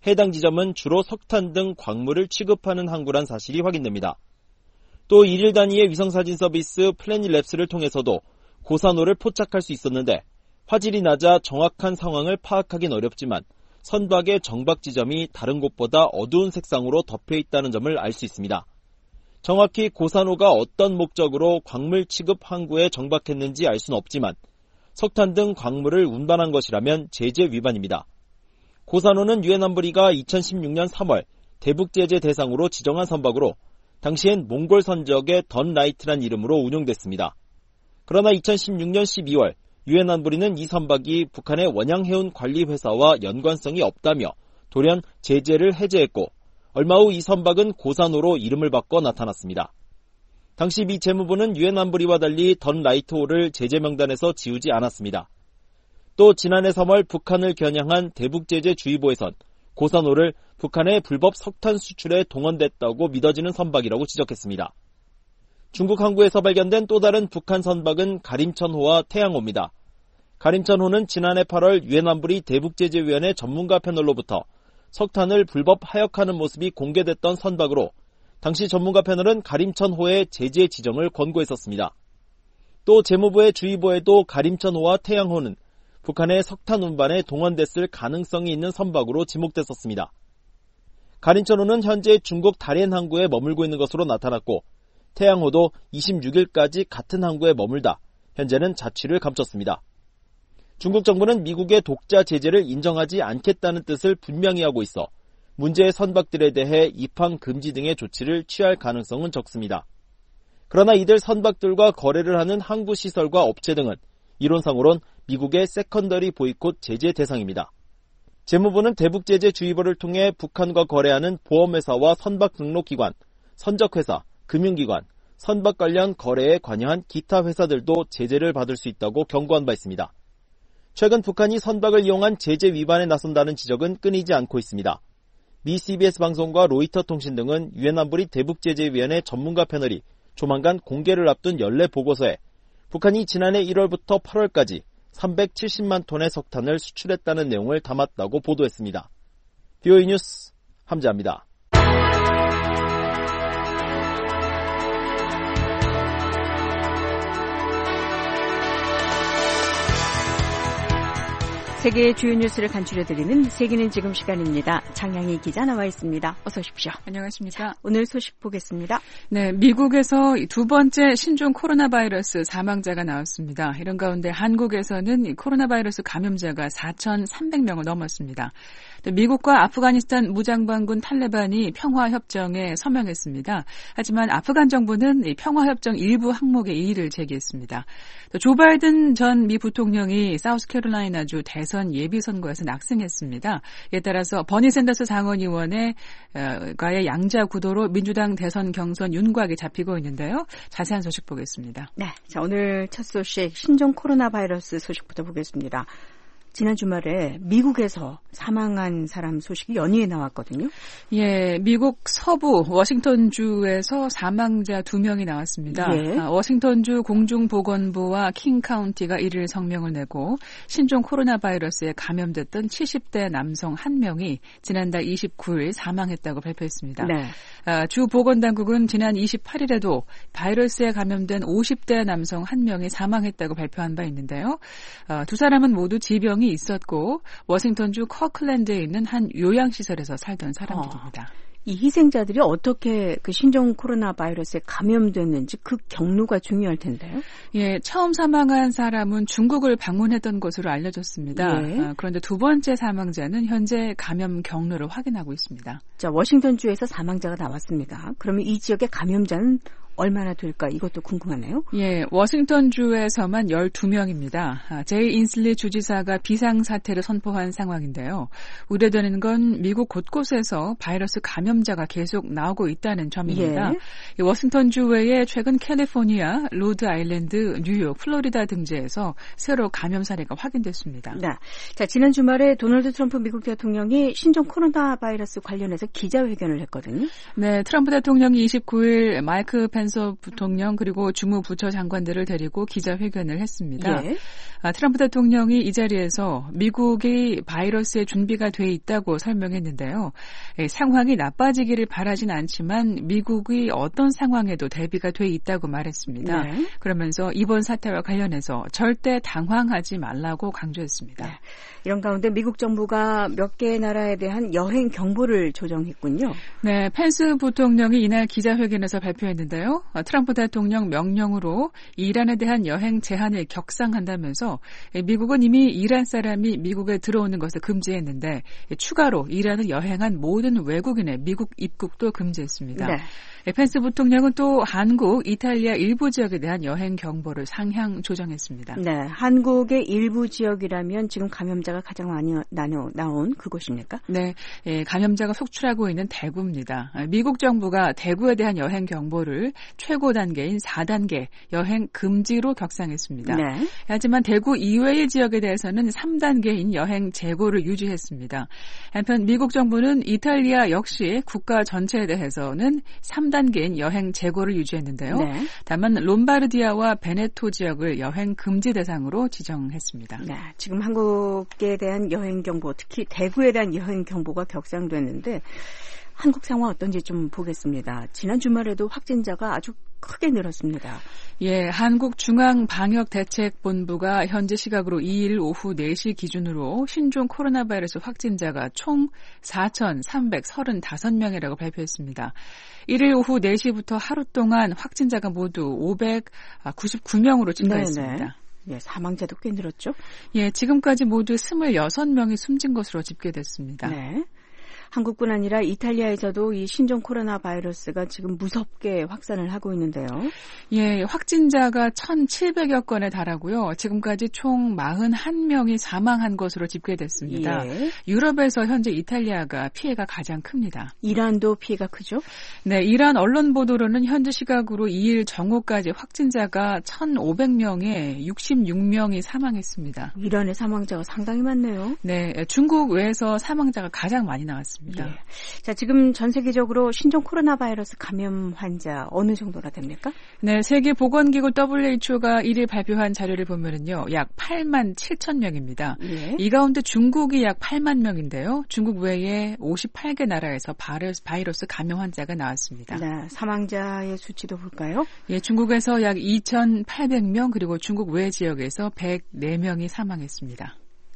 해당 지점은 주로 석탄 등 광물을 취급하는 항구란 사실이 확인됩니다. 또 일일 단위의 위성사진 서비스 플래닛랩스를 통해서도 고산호를 포착할 수 있었는데 화질이 낮아 정확한 상황을 파악하긴 어렵지만 선박의 정박 지점이 다른 곳보다 어두운 색상으로 덮여 있다는 점을 알 수 있습니다. 정확히 고산호가 어떤 목적으로 광물 취급 항구에 정박했는지 알 수는 없지만 석탄 등 광물을 운반한 것이라면 제재 위반입니다. 고산호는 유엔 안보리가 이천십육 년 삼월 대북 제재 대상으로 지정한 선박으로 당시엔 몽골 선적의 던라이트란 이름으로 운용됐습니다. 그러나 이천십육 년 십이월 유엔 안보리는 이 선박이 북한의 원양해운 관리회사와 연관성이 없다며 돌연 제재를 해제했고 얼마 후 이 선박은 고산호로 이름을 바꿔 나타났습니다. 당시 미 재무부는 유엔 안보리와 달리 던라이트호를 제재 명단에서 지우지 않았습니다. 또 지난해 삼월 북한을 겨냥한 대북제재주의보에선 고산호를 북한의 불법 석탄 수출에 동원됐다고 믿어지는 선박이라고 지적했습니다. 중국 항구에서 발견된 또 다른 북한 선박은 가림천호와 태양호입니다. 가림천호는 지난해 팔월 유엔 안보리 대북제재위원회 전문가 패널로부터 석탄을 불법 하역하는 모습이 공개됐던 선박으로 당시 전문가 패널은 가림천호의 제재 지정을 권고했었습니다. 또 재무부의 주의보에도 가림천호와 태양호는 북한의 석탄 운반에 동원됐을 가능성이 있는 선박으로 지목됐었습니다. 가림천호는 현재 중국 다롄 항구에 머물고 있는 것으로 나타났고 태양호도 이십육 일까지 같은 항구에 머물다 현재는 자취를 감췄습니다. 중국 정부는 미국의 독자 제재를 인정하지 않겠다는 뜻을 분명히 하고 있어 문제의 선박들에 대해 입항 금지 등의 조치를 취할 가능성은 적습니다. 그러나 이들 선박들과 거래를 하는 항구 시설과 업체 등은 이론상으론 미국의 세컨더리 보이콧 제재 대상입니다. 재무부는 대북제재주의보를 통해 북한과 거래하는 보험회사와 선박 등록기관, 선적회사, 금융기관, 선박 관련 거래에 관여한 기타 회사들도 제재를 받을 수 있다고 경고한 바 있습니다. 최근 북한이 선박을 이용한 제재 위반에 나선다는 지적은 끊이지 않고 있습니다. 미 씨비에스 방송과 로이터 통신 등은 유엔 안보리 대북제재위원회 전문가 패널이 조만간 공개를 앞둔 연례 보고서에 북한이 지난해 일월부터 팔월까지 삼백칠십만 톤의 석탄을 수출했다는 내용을 담았다고 보도했습니다. 비오이 뉴스 함재합니다. 세계의 주요 뉴스를 간추려드리는 세계는 지금 시간입니다. 장량희 기자 나와 있습니다. 어서 오십시오. 안녕하십니까. 자, 오늘 소식 보겠습니다. 네, 미국에서 두 번째 신종 코로나 바이러스 사망자가 나왔습니다. 이런 가운데 한국에서는 코로나 바이러스 감염자가 사천삼백 명을 넘었습니다. 미국과 아프가니스탄 무장반군 탈레반이 평화협정에 서명했습니다. 하지만 아프간 정부는 이 평화협정 일부 항목에 이의를 제기했습니다. 조 바이든 전 미 부통령이 사우스캐롤라이나주 대선 예비선거에서 낙승했습니다. 이에 따라서 버니 샌더스 상원의원의 과의 양자 구도로 민주당 대선 경선 윤곽이 잡히고 있는데요. 자세한 소식 보겠습니다. 네, 자 오늘 첫 소식 신종 코로나 바이러스 소식부터 보겠습니다. 지난 주말에 미국에서 사망한 사람 소식이 연이에 나왔거든요. 예, 미국 서부 워싱턴주에서 사망자 두 명이 나왔습니다. 예. 워싱턴주 공중보건부와 킹카운티가 일일 성명을 내고 신종 코로나 바이러스에 감염됐던 칠십 대 남성 한 명이 지난달 이십구 일 사망했다고 발표했습니다. 네. 주 보건당국은 지난 이십팔 일에도 바이러스에 감염된 오십 대 남성 한 명이 사망했다고 발표한 바 있는데요. 두 사람은 모두 지병이 있었고 워싱턴주 커클랜드에 있는 한 요양시설에서 살던 사람들입니다. 어, 이 희생자들이 어떻게 그 신종 코로나 바이러스에 감염됐는지 그 경로가 중요할 텐데요. 예, 처음 사망한 사람은 중국을 방문했던 것으로 알려졌습니다. 예. 아, 그런데 두 번째 사망자는 현재 감염 경로를 확인하고 있습니다. 자, 워싱턴주에서 사망자가 나왔습니다. 그러면 이 지역의 감염자는 얼마나 될까 이것도 궁금하네요. 예, 워싱턴주에서만 열두 명입니다. 아, 제이 인슬리 주지사가 비상사태를 선포한 상황인데요. 우려되는 건 미국 곳곳에서 바이러스 감염자가 계속 나오고 있다는 점입니다. 예. 워싱턴주 외에 최근 캘리포니아, 로드 아일랜드, 뉴욕, 플로리다 등지에서 새로 감염 사례가 확인됐습니다. 네. 자, 지난 주말에 도널드 트럼프 미국 대통령이 신종 코로나 바이러스 관련해서 기자회견을 했거든요. 네, 트럼프 대통령이 이십구 일 마이크 펜 펜스 부통령 그리고 주무부처 장관들을 데리고 기자회견을 했습니다. 예. 아, 트럼프 대통령이 이 자리에서 미국이 바이러스에 준비가 돼 있다고 설명했는데요. 예, 상황이 나빠지기를 바라진 않지만 미국이 어떤 상황에도 대비가 돼 있다고 말했습니다. 네. 그러면서 이번 사태와 관련해서 절대 당황하지 말라고 강조했습니다. 네. 이런 가운데 미국 정부가 몇 개의 나라에 대한 여행 경보를 조정했군요. 네, 펜스 부통령이 이날 기자회견에서 발표했는데요. 트럼프 대통령 명령으로 이란에 대한 여행 제한을 격상한다면서 미국은 이미 이란 사람이 미국에 들어오는 것을 금지했는데 추가로 이란을 여행한 모든 외국인의 미국 입국도 금지했습니다. 네. 펜스 부통령은 또 한국, 이탈리아 일부 지역에 대한 여행 경보를 상향 조정했습니다. 네, 한국의 일부 지역이라면 지금 감염자가 가장 많이 나온 그곳입니까? 네, 예, 감염자가 속출하고 있는 대구입니다. 미국 정부가 대구에 대한 여행 경보를 최고 단계인 사 단계 여행 금지로 격상했습니다. 네. 하지만 대구 이외의 지역에 대해서는 삼 단계인 여행 재고를 유지했습니다. 한편 미국 정부는 이탈리아 역시 국가 전체에 대해서는 삼 단계인 여행 재고를 유지했는데요. 네. 다만 롬바르디아와 베네토 지역을 여행 금지 대상으로 지정했습니다. 네, 지금 한국에 대한 여행 경보, 특히 대구에 대한 여행 경보가 격상됐는데 한국 상황 어떤지 좀 보겠습니다. 지난 주말에도 확진자가 아주 크게 늘었습니다. 예, 한국중앙방역대책본부가 현재 시각으로 이 일 오후 네 시 기준으로 신종 코로나 바이러스 확진자가 총 사천삼백삼십오 명이라고 발표했습니다. 일 일 오후 네 시부터 하루 동안 확진자가 모두 오백구십구 명으로 증가했습니다. 네네. 예, 사망자도 꽤 늘었죠? 예, 지금까지 모두 이십육 명이 숨진 것으로 집계됐습니다. 네. 한국뿐 아니라 이탈리아에서도 이 신종 코로나 바이러스가 지금 무섭게 확산을 하고 있는데요. 예, 확진자가 천칠백여 건에 달하고요. 지금까지 총 사십일 명이 사망한 것으로 집계됐습니다. 예. 유럽에서 현재 이탈리아가 피해가 가장 큽니다. 이란도 피해가 크죠? 네, 이란 언론 보도로는 현재 시각으로 이 일 정오까지 확진자가 천오백 명에 육십육 명이 사망했습니다. 이란의 사망자가 상당히 많네요. 네, 중국 외에서 사망자가 가장 많이 나왔습니다. 예. 자, 지금 전 세계적으로 신종 코로나 바이러스 감염 환자 어느 정도나 됩니까? 네, 세계보건기구 더블유에이치오가 일 일 발표한 자료를 보면은요, 약 팔만 칠천 명입니다. 예. 이 가운데 중국이 약 팔만 명인데요. 중국 외에 오십팔 개 나라에서 바이러스, 바이러스 감염 환자가 나왔습니다. 네, 사망자의 수치도 볼까요? 예, 중국에서 약 이천팔백 명, 그리고 중국 외 지역에서 백사 명이 사망했습니다.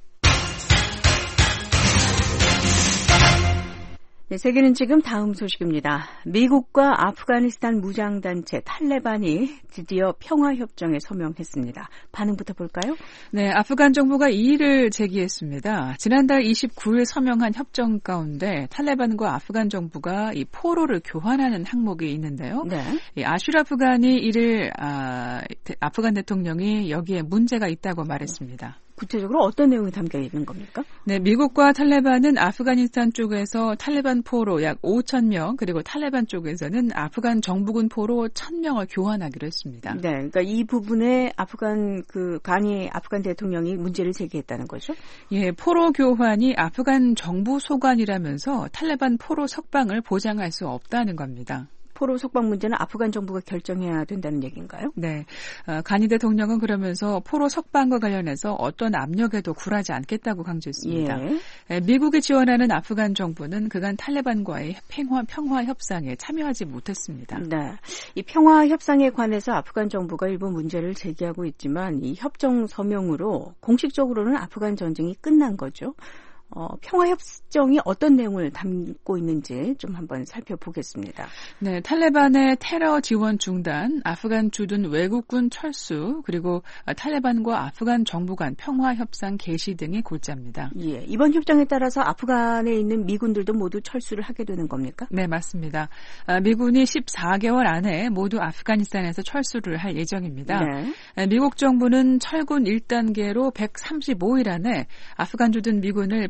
네, 세계는 지금 다음 소식입니다. 미국과 아프가니스탄 무장단체 탈레반이 드디어 평화협정에 서명했습니다. 반응부터 볼까요? 네, 아프간 정부가 이의를 제기했습니다. 지난달 이십구 일 서명한 협정 가운데 탈레반과 아프간 정부가 이 포로를 교환하는 항목이 있는데요. 네. 이 아슈라프 가니 이를 아, 아프간 대통령이 여기에 문제가 있다고 말했습니다. 구체적으로 어떤 내용이 담겨 있는 겁니까? 네, 미국과 탈레반은 아프가니스탄 쪽에서 탈레반 포로 약 오천 명, 그리고 탈레반 쪽에서는 아프간 정부군 포로 천 명을 교환하기로 했습니다. 네, 그러니까 이 부분에 아프간 그 가니 아프간 대통령이 문제를 제기했다는 거죠? 예, 포로 교환이 아프간 정부 소관이라면서 탈레반 포로 석방을 보장할 수 없다는 겁니다. 포로 석방 문제는 아프간 정부가 결정해야 된다는 얘기인가요? 네. 어, 가니 대통령은 그러면서 포로 석방과 관련해서 어떤 압력에도 굴하지 않겠다고 강조했습니다. 예. 미국이 지원하는 아프간 정부는 그간 탈레반과의 평화, 평화 협상에 참여하지 못했습니다. 네. 이 평화 협상에 관해서 아프간 정부가 일부 문제를 제기하고 있지만 이 협정 서명으로 공식적으로는 아프간 전쟁이 끝난 거죠. 어, 평화협정이 어떤 내용을 담고 있는지 좀 한번 살펴보겠습니다. 네, 탈레반의 테러 지원 중단, 아프간 주둔 외국군 철수, 그리고 탈레반과 아프간 정부 간 평화협상 개시 등이 골자입니다. 예, 이번 협정에 따라서 아프간에 있는 미군들도 모두 철수를 하게 되는 겁니까? 네, 맞습니다. 미군이 십사 개월 안에 모두 아프가니스탄에서 철수를 할 예정입니다. 네. 미국 정부는 철군 일 단계로 백삼십오 일 안에 아프간 주둔 미군을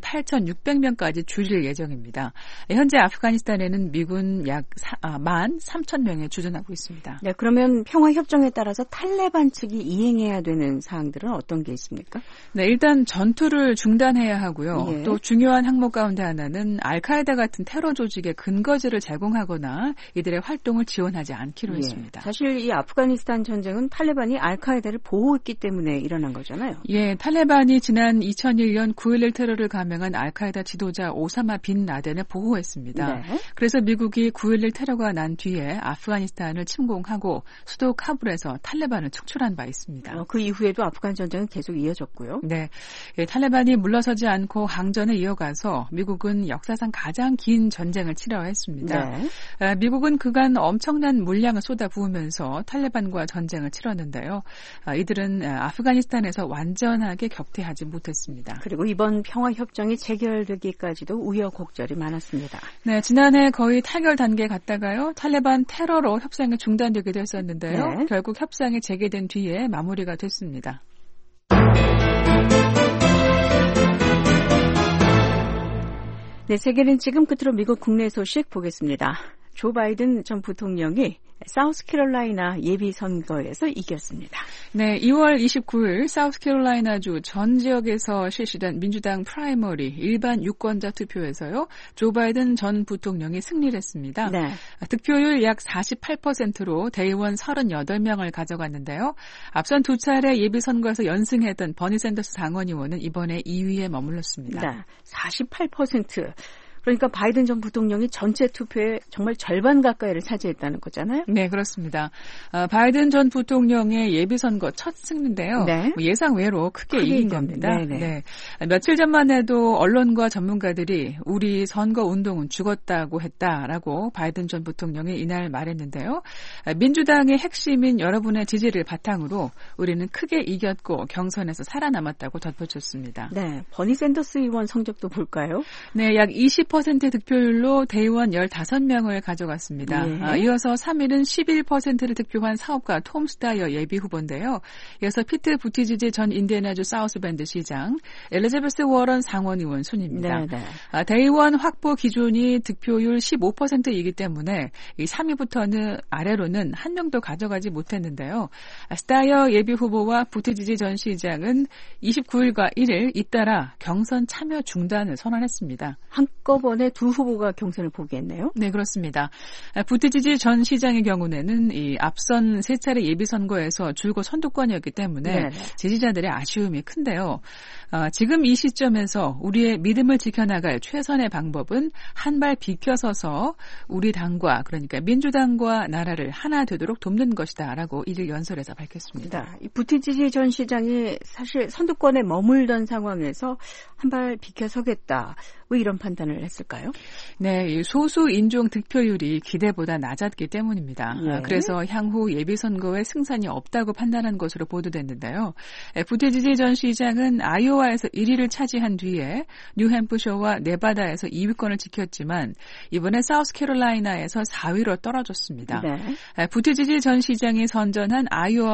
팔천육백 명까지 줄일 예정입니다. 현재 아프가니스탄에는 미군 약 만 삼천 명에 주둔하고 있습니다. 네, 그러면 평화협정에 따라서 탈레반 측이 이행해야 되는 사항들은 어떤 게 있습니까? 네, 일단 전투를 중단해야 하고요. 예. 또 중요한 항목 가운데 하나는 알카에다 같은 테러 조직의 근거지를 제공하거나 이들의 활동을 지원하지 않기로 예. 했습니다. 사실 이 아프가니스탄 전쟁은 탈레반이 알카에다를 보호했기 때문에 일어난 거잖아요. 예, 탈레반이 지난 이천일 년 구일일 테러를 감행한 알카에다 지도자 오사마 빈 라덴을 보호했습니다. 네. 그래서 미국이 구일일 테러가 난 뒤에 아프가니스탄을 침공하고 수도 카불에서 탈레반을 축출한 바 있습니다. 어, 그 이후에도 아프간 전쟁은 계속 이어졌고요. 네, 예, 탈레반이 물러서지 않고 항전을 이어가서 미국은 역사상 가장 긴 전쟁을 치러했습니다. 네. 아, 미국은 그간 엄청난 물량을 쏟아부으면서 탈레반과 전쟁을 치렀는데요. 아, 이들은 아프가니스탄에서 완전하게 격퇴하지 못했습니다. 그리고 이번 평화협정이 체결되기까지도 우여곡절이 많았습니다. 네, 지난해 거의 타결 단계에 갔다가요. 탈레반 테러로 협상이 중단되기도 했었는데요. 네. 결국 협상이 재개된 뒤에 마무리가 됐습니다. 네, 세계는 지금 끝으로 미국 국내 소식 보겠습니다. 조 바이든 전 부통령이 사우스캐롤라이나 예비선거에서 이겼습니다. 네, 이월 이십구일 사우스캐롤라이나주 전 지역에서 실시된 민주당 프라이머리 일반 유권자 투표에서요. 조 바이든 전 부통령이 승리를 했습니다. 네. 득표율 약 사십팔 퍼센트로 대의원 서른여덟 명을 가져갔는데요. 앞선 두 차례 예비선거에서 연승했던 버니 샌더스 상원의원은 이번에 이 위에 머물렀습니다. 네, 사십팔 퍼센트. 그러니까 바이든 전 부통령이 전체 투표의 정말 절반 가까이를 차지했다는 거잖아요. 네, 그렇습니다. 어, 바이든 전 부통령의 예비선거 첫 승리인데요. 네. 예상 외로 크게, 크게 이긴 겁니다. 네네. 네. 며칠 전만 해도 언론과 전문가들이 우리 선거운동은 죽었다고 했다라고 바이든 전 부통령이 이날 말했는데요. 민주당의 핵심인 여러분의 지지를 바탕으로 우리는 크게 이겼고 경선에서 살아남았다고 덧붙였습니다. 네, 버니 샌더스 의원 성적도 볼까요? 네, 약 이십 퍼센트 득표율로 대의원 열다섯 명을 가져갔습니다. 네. 아, 이어서 삼 위는 십일 퍼센트를 득표한 사업가 톰 스타이어 예비 후보인데요. 이어서 피트 부티지지 전 인디애나주 사우스밴드 시장, 엘리자베스 워런 상원의원 순입니다. 네, 네. 아, 대의원 확보 기준이 득표율 십오 퍼센트이기 때문에 이 삼 위부터는 아래로는 한 명도 가져가지 못했는데요. 아, 스타이어 예비 후보와 부티지지 전 시장은 이십구일과 일일 잇따라 경선 참여 중단을 선언했습니다. 한꺼번에 두 후보가 경선을 보겠네요. 네, 그렇습니다. 부티지지 전 시장의 경우에는 이 앞선 세 차례 예비선거에서 줄곧 선두권이었기 때문에 네네. 지지자들의 아쉬움이 큰데요. 어, 지금 이 시점에서 우리의 믿음을 지켜나갈 최선의 방법은 한 발 비켜서서 우리 당과 그러니까 민주당과 나라를 하나 되도록 돕는 것이다라고 이를 연설에서 밝혔습니다. 이 부티지지 전 시장이 사실 선두권에 머물던 상황에서 한 발 비켜서겠다. 왜 이런 판단을 했을까요? 네, 소수 인종 득표율이 기대보다 낮았기 때문입니다. 예. 그래서 향후 예비선거에 승산이 없다고 판단한 것으로 보도됐는데요. 부티지지 전 시장은 아이오와에서 일 위를 차지한 뒤에 뉴햄프셔와 네바다에서 이 위권을 지켰지만 이번에 사우스캐롤라이나에서 사 위로 떨어졌습니다. 네. 부티지지 전 시장이 선전한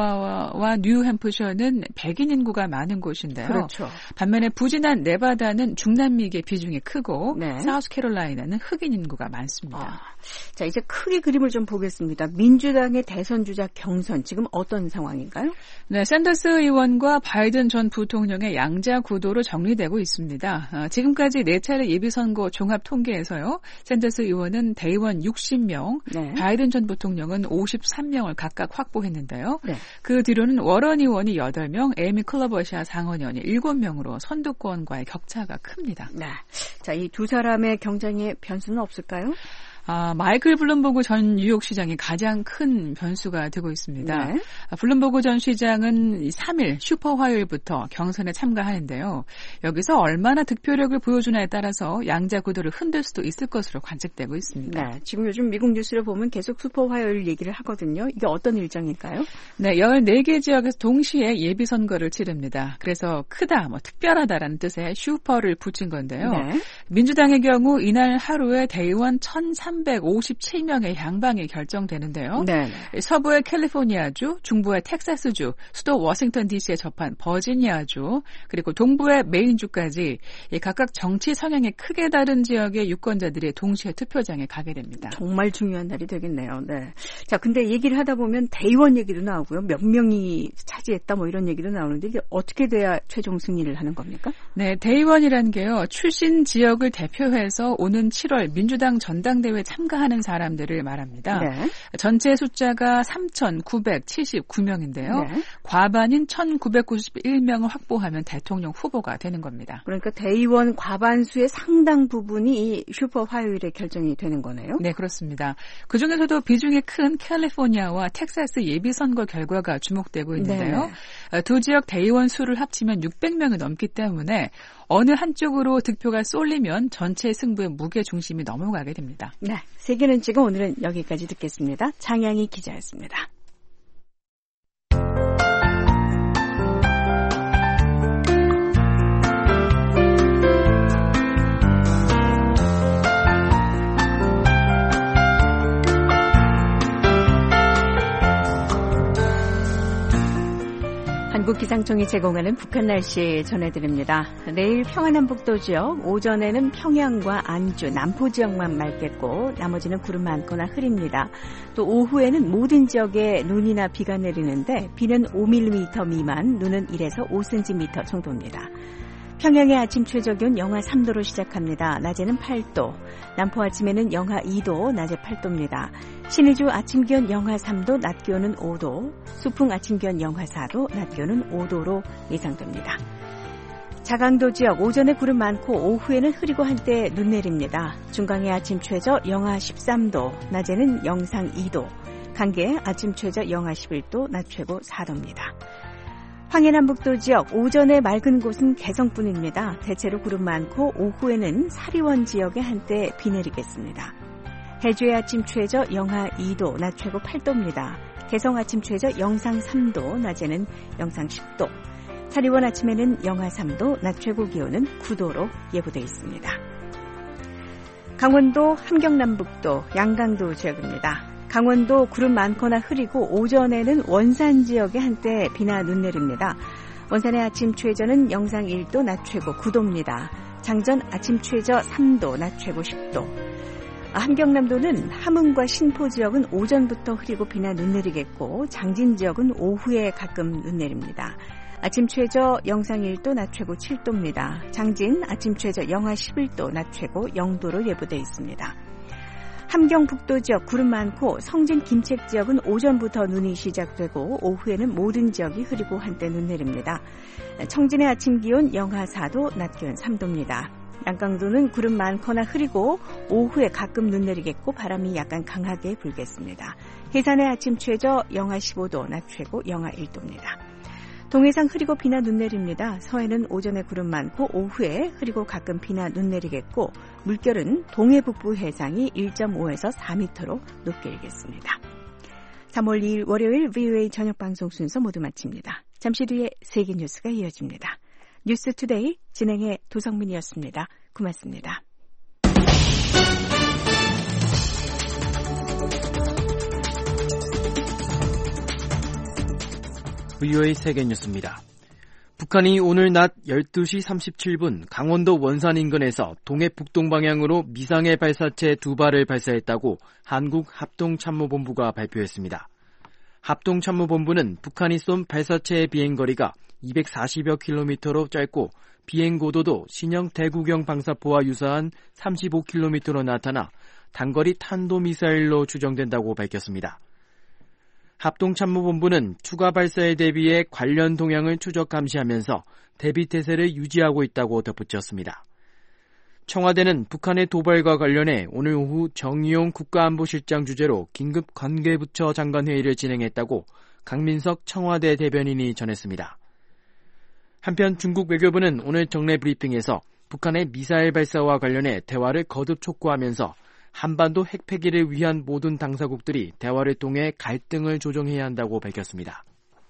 아이오와와 뉴햄프셔는 백인 인구가 많은 곳인데요. 그렇죠. 반면에 부진한 네바다는 중남미계 비중이 크고 네. 사우스캐롤라이나는 흑인 인구가 많습니다. 아, 자, 이제 크게 그림을 좀 보겠습니다. 민주당의 대선 주자 경선 지금 어떤 상황인가요? 네, 샌더스 의원과 바이든 전 부통령의 양자 구도로 정리되고 있습니다. 어, 지금까지 네 차례 예비선거 종합 통계에서요. 샌더스 의원은 대의원 육십 명, 네. 바이든 전 부통령은 오십삼 명을 각각 확보했는데요. 네. 그 뒤로는 워런 의원이 여덟 명, 에이미 클러버샤 상원의원이 일곱 명으로 선두권과의 격차가 큽니다. 네. 자, 이 두 사람의 경쟁에 변수는 없을까요? 아, 마이클 블룸버그 전 뉴욕시장이 가장 큰 변수가 되고 있습니다. 네. 아, 블룸버그 전 시장은 삼 일 슈퍼 화요일부터 경선에 참가하는데요. 여기서 얼마나 득표력을 보여주냐에 따라서 양자 구도를 흔들 수도 있을 것으로 관측되고 있습니다. 네, 지금 요즘 미국 뉴스를 보면 계속 슈퍼 화요일 얘기를 하거든요. 이게 어떤 일정일까요? 네, 열네 개 지역에서 동시에 예비선거를 치릅니다. 그래서 크다, 뭐 특별하다라는 뜻의 슈퍼를 붙인 건데요. 네. 민주당의 경우 이날 하루에 대의원 천삼백 삼백오십칠 명의 향방이 결정되는데요. 네. 서부의 캘리포니아주, 중부의 텍사스주, 수도 워싱턴 디씨에 접한 버지니아주, 그리고 동부의 메인주까지 각각 정치 성향이 크게 다른 지역의 유권자들이 동시에 투표장에 가게 됩니다. 정말 중요한 날이 되겠네요. 네. 자, 근데 얘기를 하다 보면 대의원 얘기도 나오고요. 몇 명이 차지했다 뭐 이런 얘기도 나오는데 이게 어떻게 돼야 최종 승리를 하는 겁니까? 네, 대의원이라는 게요. 출신 지역을 대표해서 오는 칠월 민주당 전당대회에 참가하는 사람들을 말합니다. 네. 전체 숫자가 삼천구백칠십구 명인데요. 네. 과반인 천구백구십일 명을 확보하면 대통령 후보가 되는 겁니다. 그러니까 대의원 과반수의 상당 부분이 이 슈퍼 화요일에 결정이 되는 거네요. 네, 그렇습니다. 그중에서도 비중이 큰 캘리포니아와 텍사스 예비선거 결과가 주목되고 있는데요. 네. 두 지역 대의원 수를 합치면 육백 명이 넘기 때문에 어느 한쪽으로 득표가 쏠리면 전체 승부의 무게 중심이 넘어가게 됩니다. 네, 세계는 지금 오늘은 여기까지 듣겠습니다. 장양희 기자였습니다. 한국기상청이 제공하는 북한 날씨 전해드립니다. 내일 평안남북도 지역, 오전에는 평양과 안주, 남포 지역만 맑겠고 나머지는 구름 많거나 흐립니다. 또 오후에는 모든 지역에 눈이나 비가 내리는데 비는 오 밀리미터 미만, 눈은 일에서 오 센티미터 정도입니다. 평양의 아침 최저기온 영하 삼 도로 시작합니다. 낮에는 팔 도, 남포 아침에는 영하 이 도, 낮에 팔 도입니다. 신의주 아침 기온 영하 삼 도, 낮 기온은 오 도, 수풍 아침 기온 영하 사 도, 낮 기온은 오 도로 예상됩니다. 자강도 지역 오전에 구름 많고 오후에는 흐리고 한때 눈 내립니다. 중강의 아침 최저 영하 십삼 도, 낮에는 영상 이 도, 강계 아침 최저 영하 십일 도, 낮 최고 사 도입니다. 황해남북도 지역 오전에 맑은 곳은 개성뿐입니다. 대체로 구름 많고 오후에는 사리원 지역에 한때 비 내리겠습니다. 해주의 아침 최저 영하 이 도, 낮 최고 팔 도입니다. 개성 아침 최저 영상 삼 도, 낮에는 영상 십 도. 사리원 아침에는 영하 삼 도, 낮 최고 기온은 구 도로 예보돼 있습니다. 강원도 함경남북도 양강도 지역입니다. 강원도 구름 많거나 흐리고 오전에는 원산 지역에 한때 비나 눈 내립니다. 원산의 아침 최저는 영상 일 도, 낮 최고 구 도입니다. 장전 아침 최저 삼 도, 낮 최고 십 도. 함경남도는 함흥과 신포 지역은 오전부터 흐리고 비나 눈 내리겠고 장진 지역은 오후에 가끔 눈 내립니다. 아침 최저 영상 일 도, 낮 최고 칠 도입니다. 장진 아침 최저 영하 십일 도, 낮 최고 영 도로 예보돼 있습니다. 함경북도 지역 구름 많고 성진 김책 지역은 오전부터 눈이 시작되고 오후에는 모든 지역이 흐리고 한때 눈 내립니다. 청진의 아침 기온 영하 사 도, 낮 기온 삼 도입니다. 양강도는 구름 많거나 흐리고 오후에 가끔 눈 내리겠고 바람이 약간 강하게 불겠습니다. 해산의 아침 최저 영하 십오 도, 낮 최고 영하 일 도입니다. 동해상 흐리고 비나 눈 내립니다. 서해는 오전에 구름 많고 오후에 흐리고 가끔 비나 눈 내리겠고 물결은 동해 북부 해상이 일 점 오에서 사 미터로 높게 일겠습니다. 삼월 이 일 월요일 브이오에이 저녁 방송 순서 모두 마칩니다. 잠시 뒤에 세계 뉴스가 이어집니다. 뉴스투데이 진행의 도성민이었습니다. 고맙습니다. 브이오에이 세계뉴스입니다. 북한이 오늘 낮 열두 시 삼십칠 분 강원도 원산 인근에서 동해 북동 방향으로 미상의 발사체 두 발을 발사했다고 한국합동참모본부가 발표했습니다. 합동참모본부는 북한이 쏜 발사체의 비행거리가 이백사십여 킬로미터로 짧고 비행고도도 신형 대구경 방사포와 유사한 삼십오 킬로미터로 나타나 단거리 탄도미사일로 추정된다고 밝혔습니다. 합동참모본부는 추가 발사에 대비해 관련 동향을 추적 감시하면서 대비태세를 유지하고 있다고 덧붙였습니다. 청와대는 북한의 도발과 관련해 오늘 오후 정의용 국가안보실장 주재로 긴급 관계부처 장관회의를 진행했다고 강민석 청와대 대변인이 전했습니다. 한편 중국 외교부는 오늘 정례 브리핑에서 북한의 미사일 발사와 관련해 대화를 거듭 촉구하면서 한반도 핵폐기를 위한 모든 당사국들이 대화를 통해 갈등을 조정해야 한다고 밝혔습니다.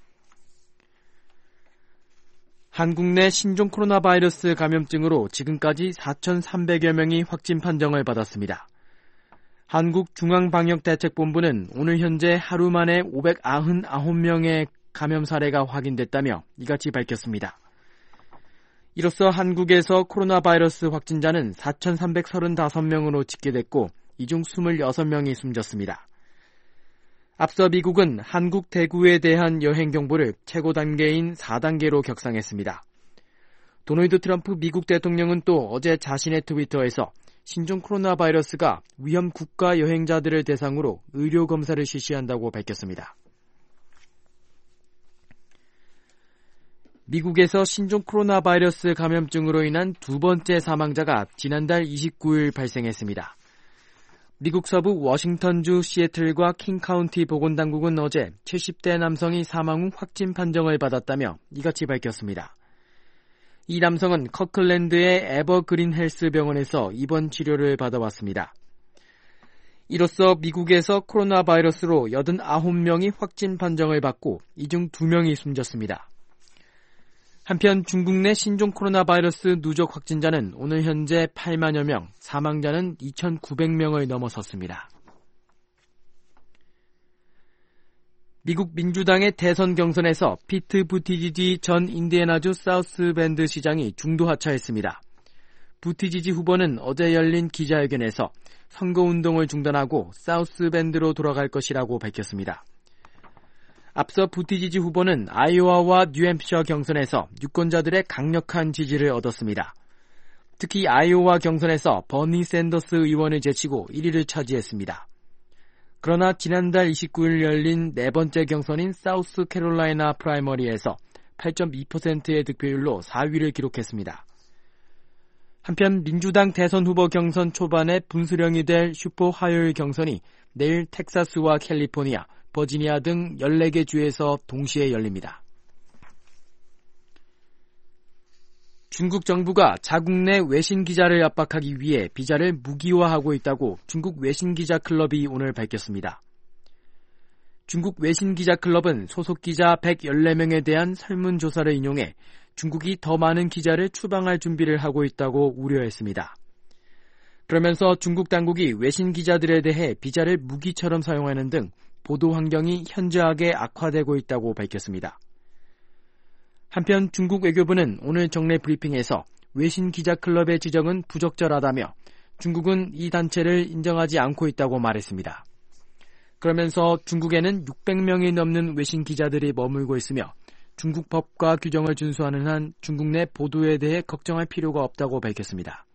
한국 내 신종 코로나 바이러스 감염증으로 지금까지 사천삼백여 명이 확진 판정을 받았습니다. 한국중앙방역대책본부는 오늘 현재 하루 만에 오백구십구 명의 감염 사례가 확인됐다며 이같이 밝혔습니다. 이로써 한국에서 코로나 바이러스 확진자는 사천삼백삼십오 명으로 집계됐고 이 중 이십육 명이 숨졌습니다. 앞서 미국은 한국 대구에 대한 여행 경보를 최고 단계인 사 단계로 격상했습니다. 도널드 트럼프 미국 대통령은 또 어제 자신의 트위터에서 신종 코로나 바이러스가 위험 국가 여행자들을 대상으로 의료 검사를 실시한다고 밝혔습니다. 미국에서 신종 코로나 바이러스 감염증으로 인한 두 번째 사망자가 지난달 이십구일 발생했습니다. 미국 서부 워싱턴주 시애틀과 킹카운티 보건당국은 어제 칠십 대 남성이 사망 후 확진 판정을 받았다며 이같이 밝혔습니다. 이 남성은 커클랜드의 에버그린 헬스 병원에서 입원 치료를 받아왔습니다. 이로써 미국에서 코로나 바이러스로 팔십구 명이 확진 판정을 받고 이 중 두 명이 숨졌습니다. 한편 중국 내 신종 코로나 바이러스 누적 확진자는 오늘 현재 팔만여 명, 사망자는 이천구백 명을 넘어섰습니다. 미국 민주당의 대선 경선에서 피트 부티지지 전 인디애나주 사우스밴드 시장이 중도 하차했습니다. 부티지지 후보는 어제 열린 기자회견에서 선거운동을 중단하고 사우스밴드로 돌아갈 것이라고 밝혔습니다. 앞서 부티지지 후보는 아이오와와 뉴햄프셔 경선에서 유권자들의 강력한 지지를 얻었습니다. 특히 아이오와 경선에서 버니 샌더스 의원을 제치고 일 위를 차지했습니다. 그러나 지난달 이십구일 열린 네 번째 경선인 사우스 캐롤라이나 프라이머리에서 팔 점 이 퍼센트의 득표율로 사 위를 기록했습니다. 한편 민주당 대선 후보 경선 초반에 분수령이 될 슈퍼 화요일 경선이 내일 텍사스와 캘리포니아, 버지니아 등 열네 개 주에서 동시에 열립니다. 중국 정부가 자국 내 외신 기자를 압박하기 위해 비자를 무기화하고 있다고 중국 외신 기자 클럽이 오늘 밝혔습니다. 중국 외신 기자 클럽은 소속 기자 백십사 명에 대한 설문조사를 인용해 중국이 더 많은 기자를 추방할 준비를 하고 있다고 우려했습니다. 그러면서 중국 당국이 외신 기자들에 대해 비자를 무기처럼 사용하는 등 보도 환경이 현저하게 악화되고 있다고 밝혔습니다. 한편 중국 외교부는 오늘 정례 브리핑에서 외신 기자 클럽의 지적은 부적절하다며 중국은 이 단체를 인정하지 않고 있다고 말했습니다. 그러면서 중국에는 육백 명이 넘는 외신 기자들이 머물고 있으며 중국 법과 규정을 준수하는 한 중국 내 보도에 대해 걱정할 필요가 없다고 밝혔습니다.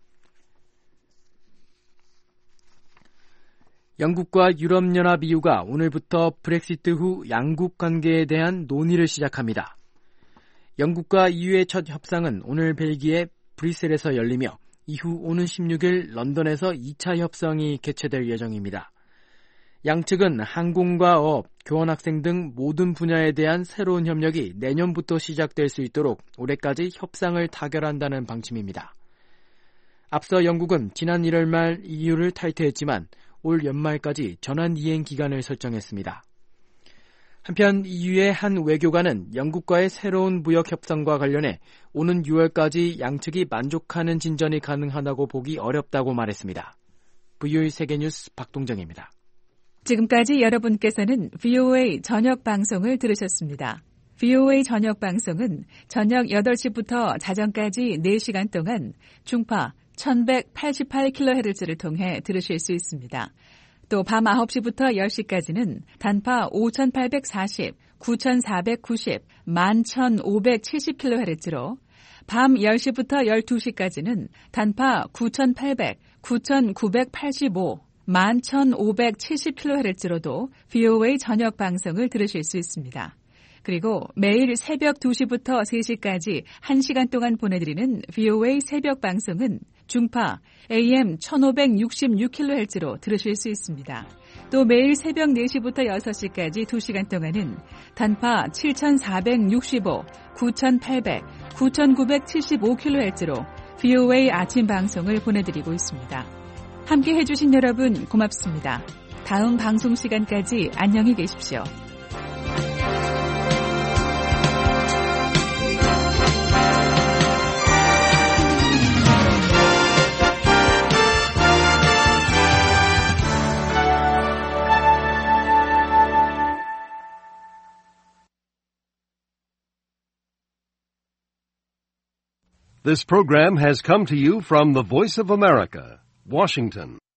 영국과 유럽연합 이유가 오늘부터 브렉시트 후 양국 관계에 대한 논의를 시작합니다. 영국과 이유의 첫 협상은 오늘 벨기에 브뤼셀에서 열리며 이후 오는 십육일 런던에서 이 차 협상이 개최될 예정입니다. 양측은 항공과 업, 교환학생 등 모든 분야에 대한 새로운 협력이 내년부터 시작될 수 있도록 올해까지 협상을 타결한다는 방침입니다. 앞서 영국은 지난 일월 말 이유를 탈퇴했지만 올 연말까지 전환 이행 기간을 설정했습니다. 한편 이유의 한 외교관은 영국과의 새로운 무역 협상과 관련해 오는 유월까지 양측이 만족하는 진전이 가능하다고 보기 어렵다고 말했습니다. 브이오에이 세계뉴스 박동정입니다. 지금까지 여러분께서는 브이오에이 저녁 방송을 들으셨습니다. 브이오에이 저녁 방송은 저녁 여덟 시부터 자정까지 네 시간 동안 중파 천백팔십팔 킬로헤르츠를 통해 들으실 수 있습니다. 또 밤 아홉 시부터 열 시까지는 단파 오천팔백사십, 구천사백구십, 만 천오백칠십 킬로헤르츠로 밤 열 시부터 열두 시까지는 단파 구천팔백, 구천구백팔십오, 만 천오백칠십 킬로헤르츠로도 브이오에이 저녁 방송을 들으실 수 있습니다. 그리고 매일 새벽 두 시부터 세 시까지 한 시간 동안 보내드리는 브이오에이 새벽 방송은 중파 에이엠 천오백육십육 킬로헤르츠로 들으실 수 있습니다. 또 매일 새벽 네 시부터 여섯 시까지 두 시간 동안은 단파 칠천사백육십오, 구천팔백, 구천구백칠십오 킬로헤르츠로 브이오에이 아침 방송을 보내드리고 있습니다. 함께 해주신 여러분 고맙습니다. 다음 방송 시간까지 안녕히 계십시오. This program has come to you from the Voice of America, Washington.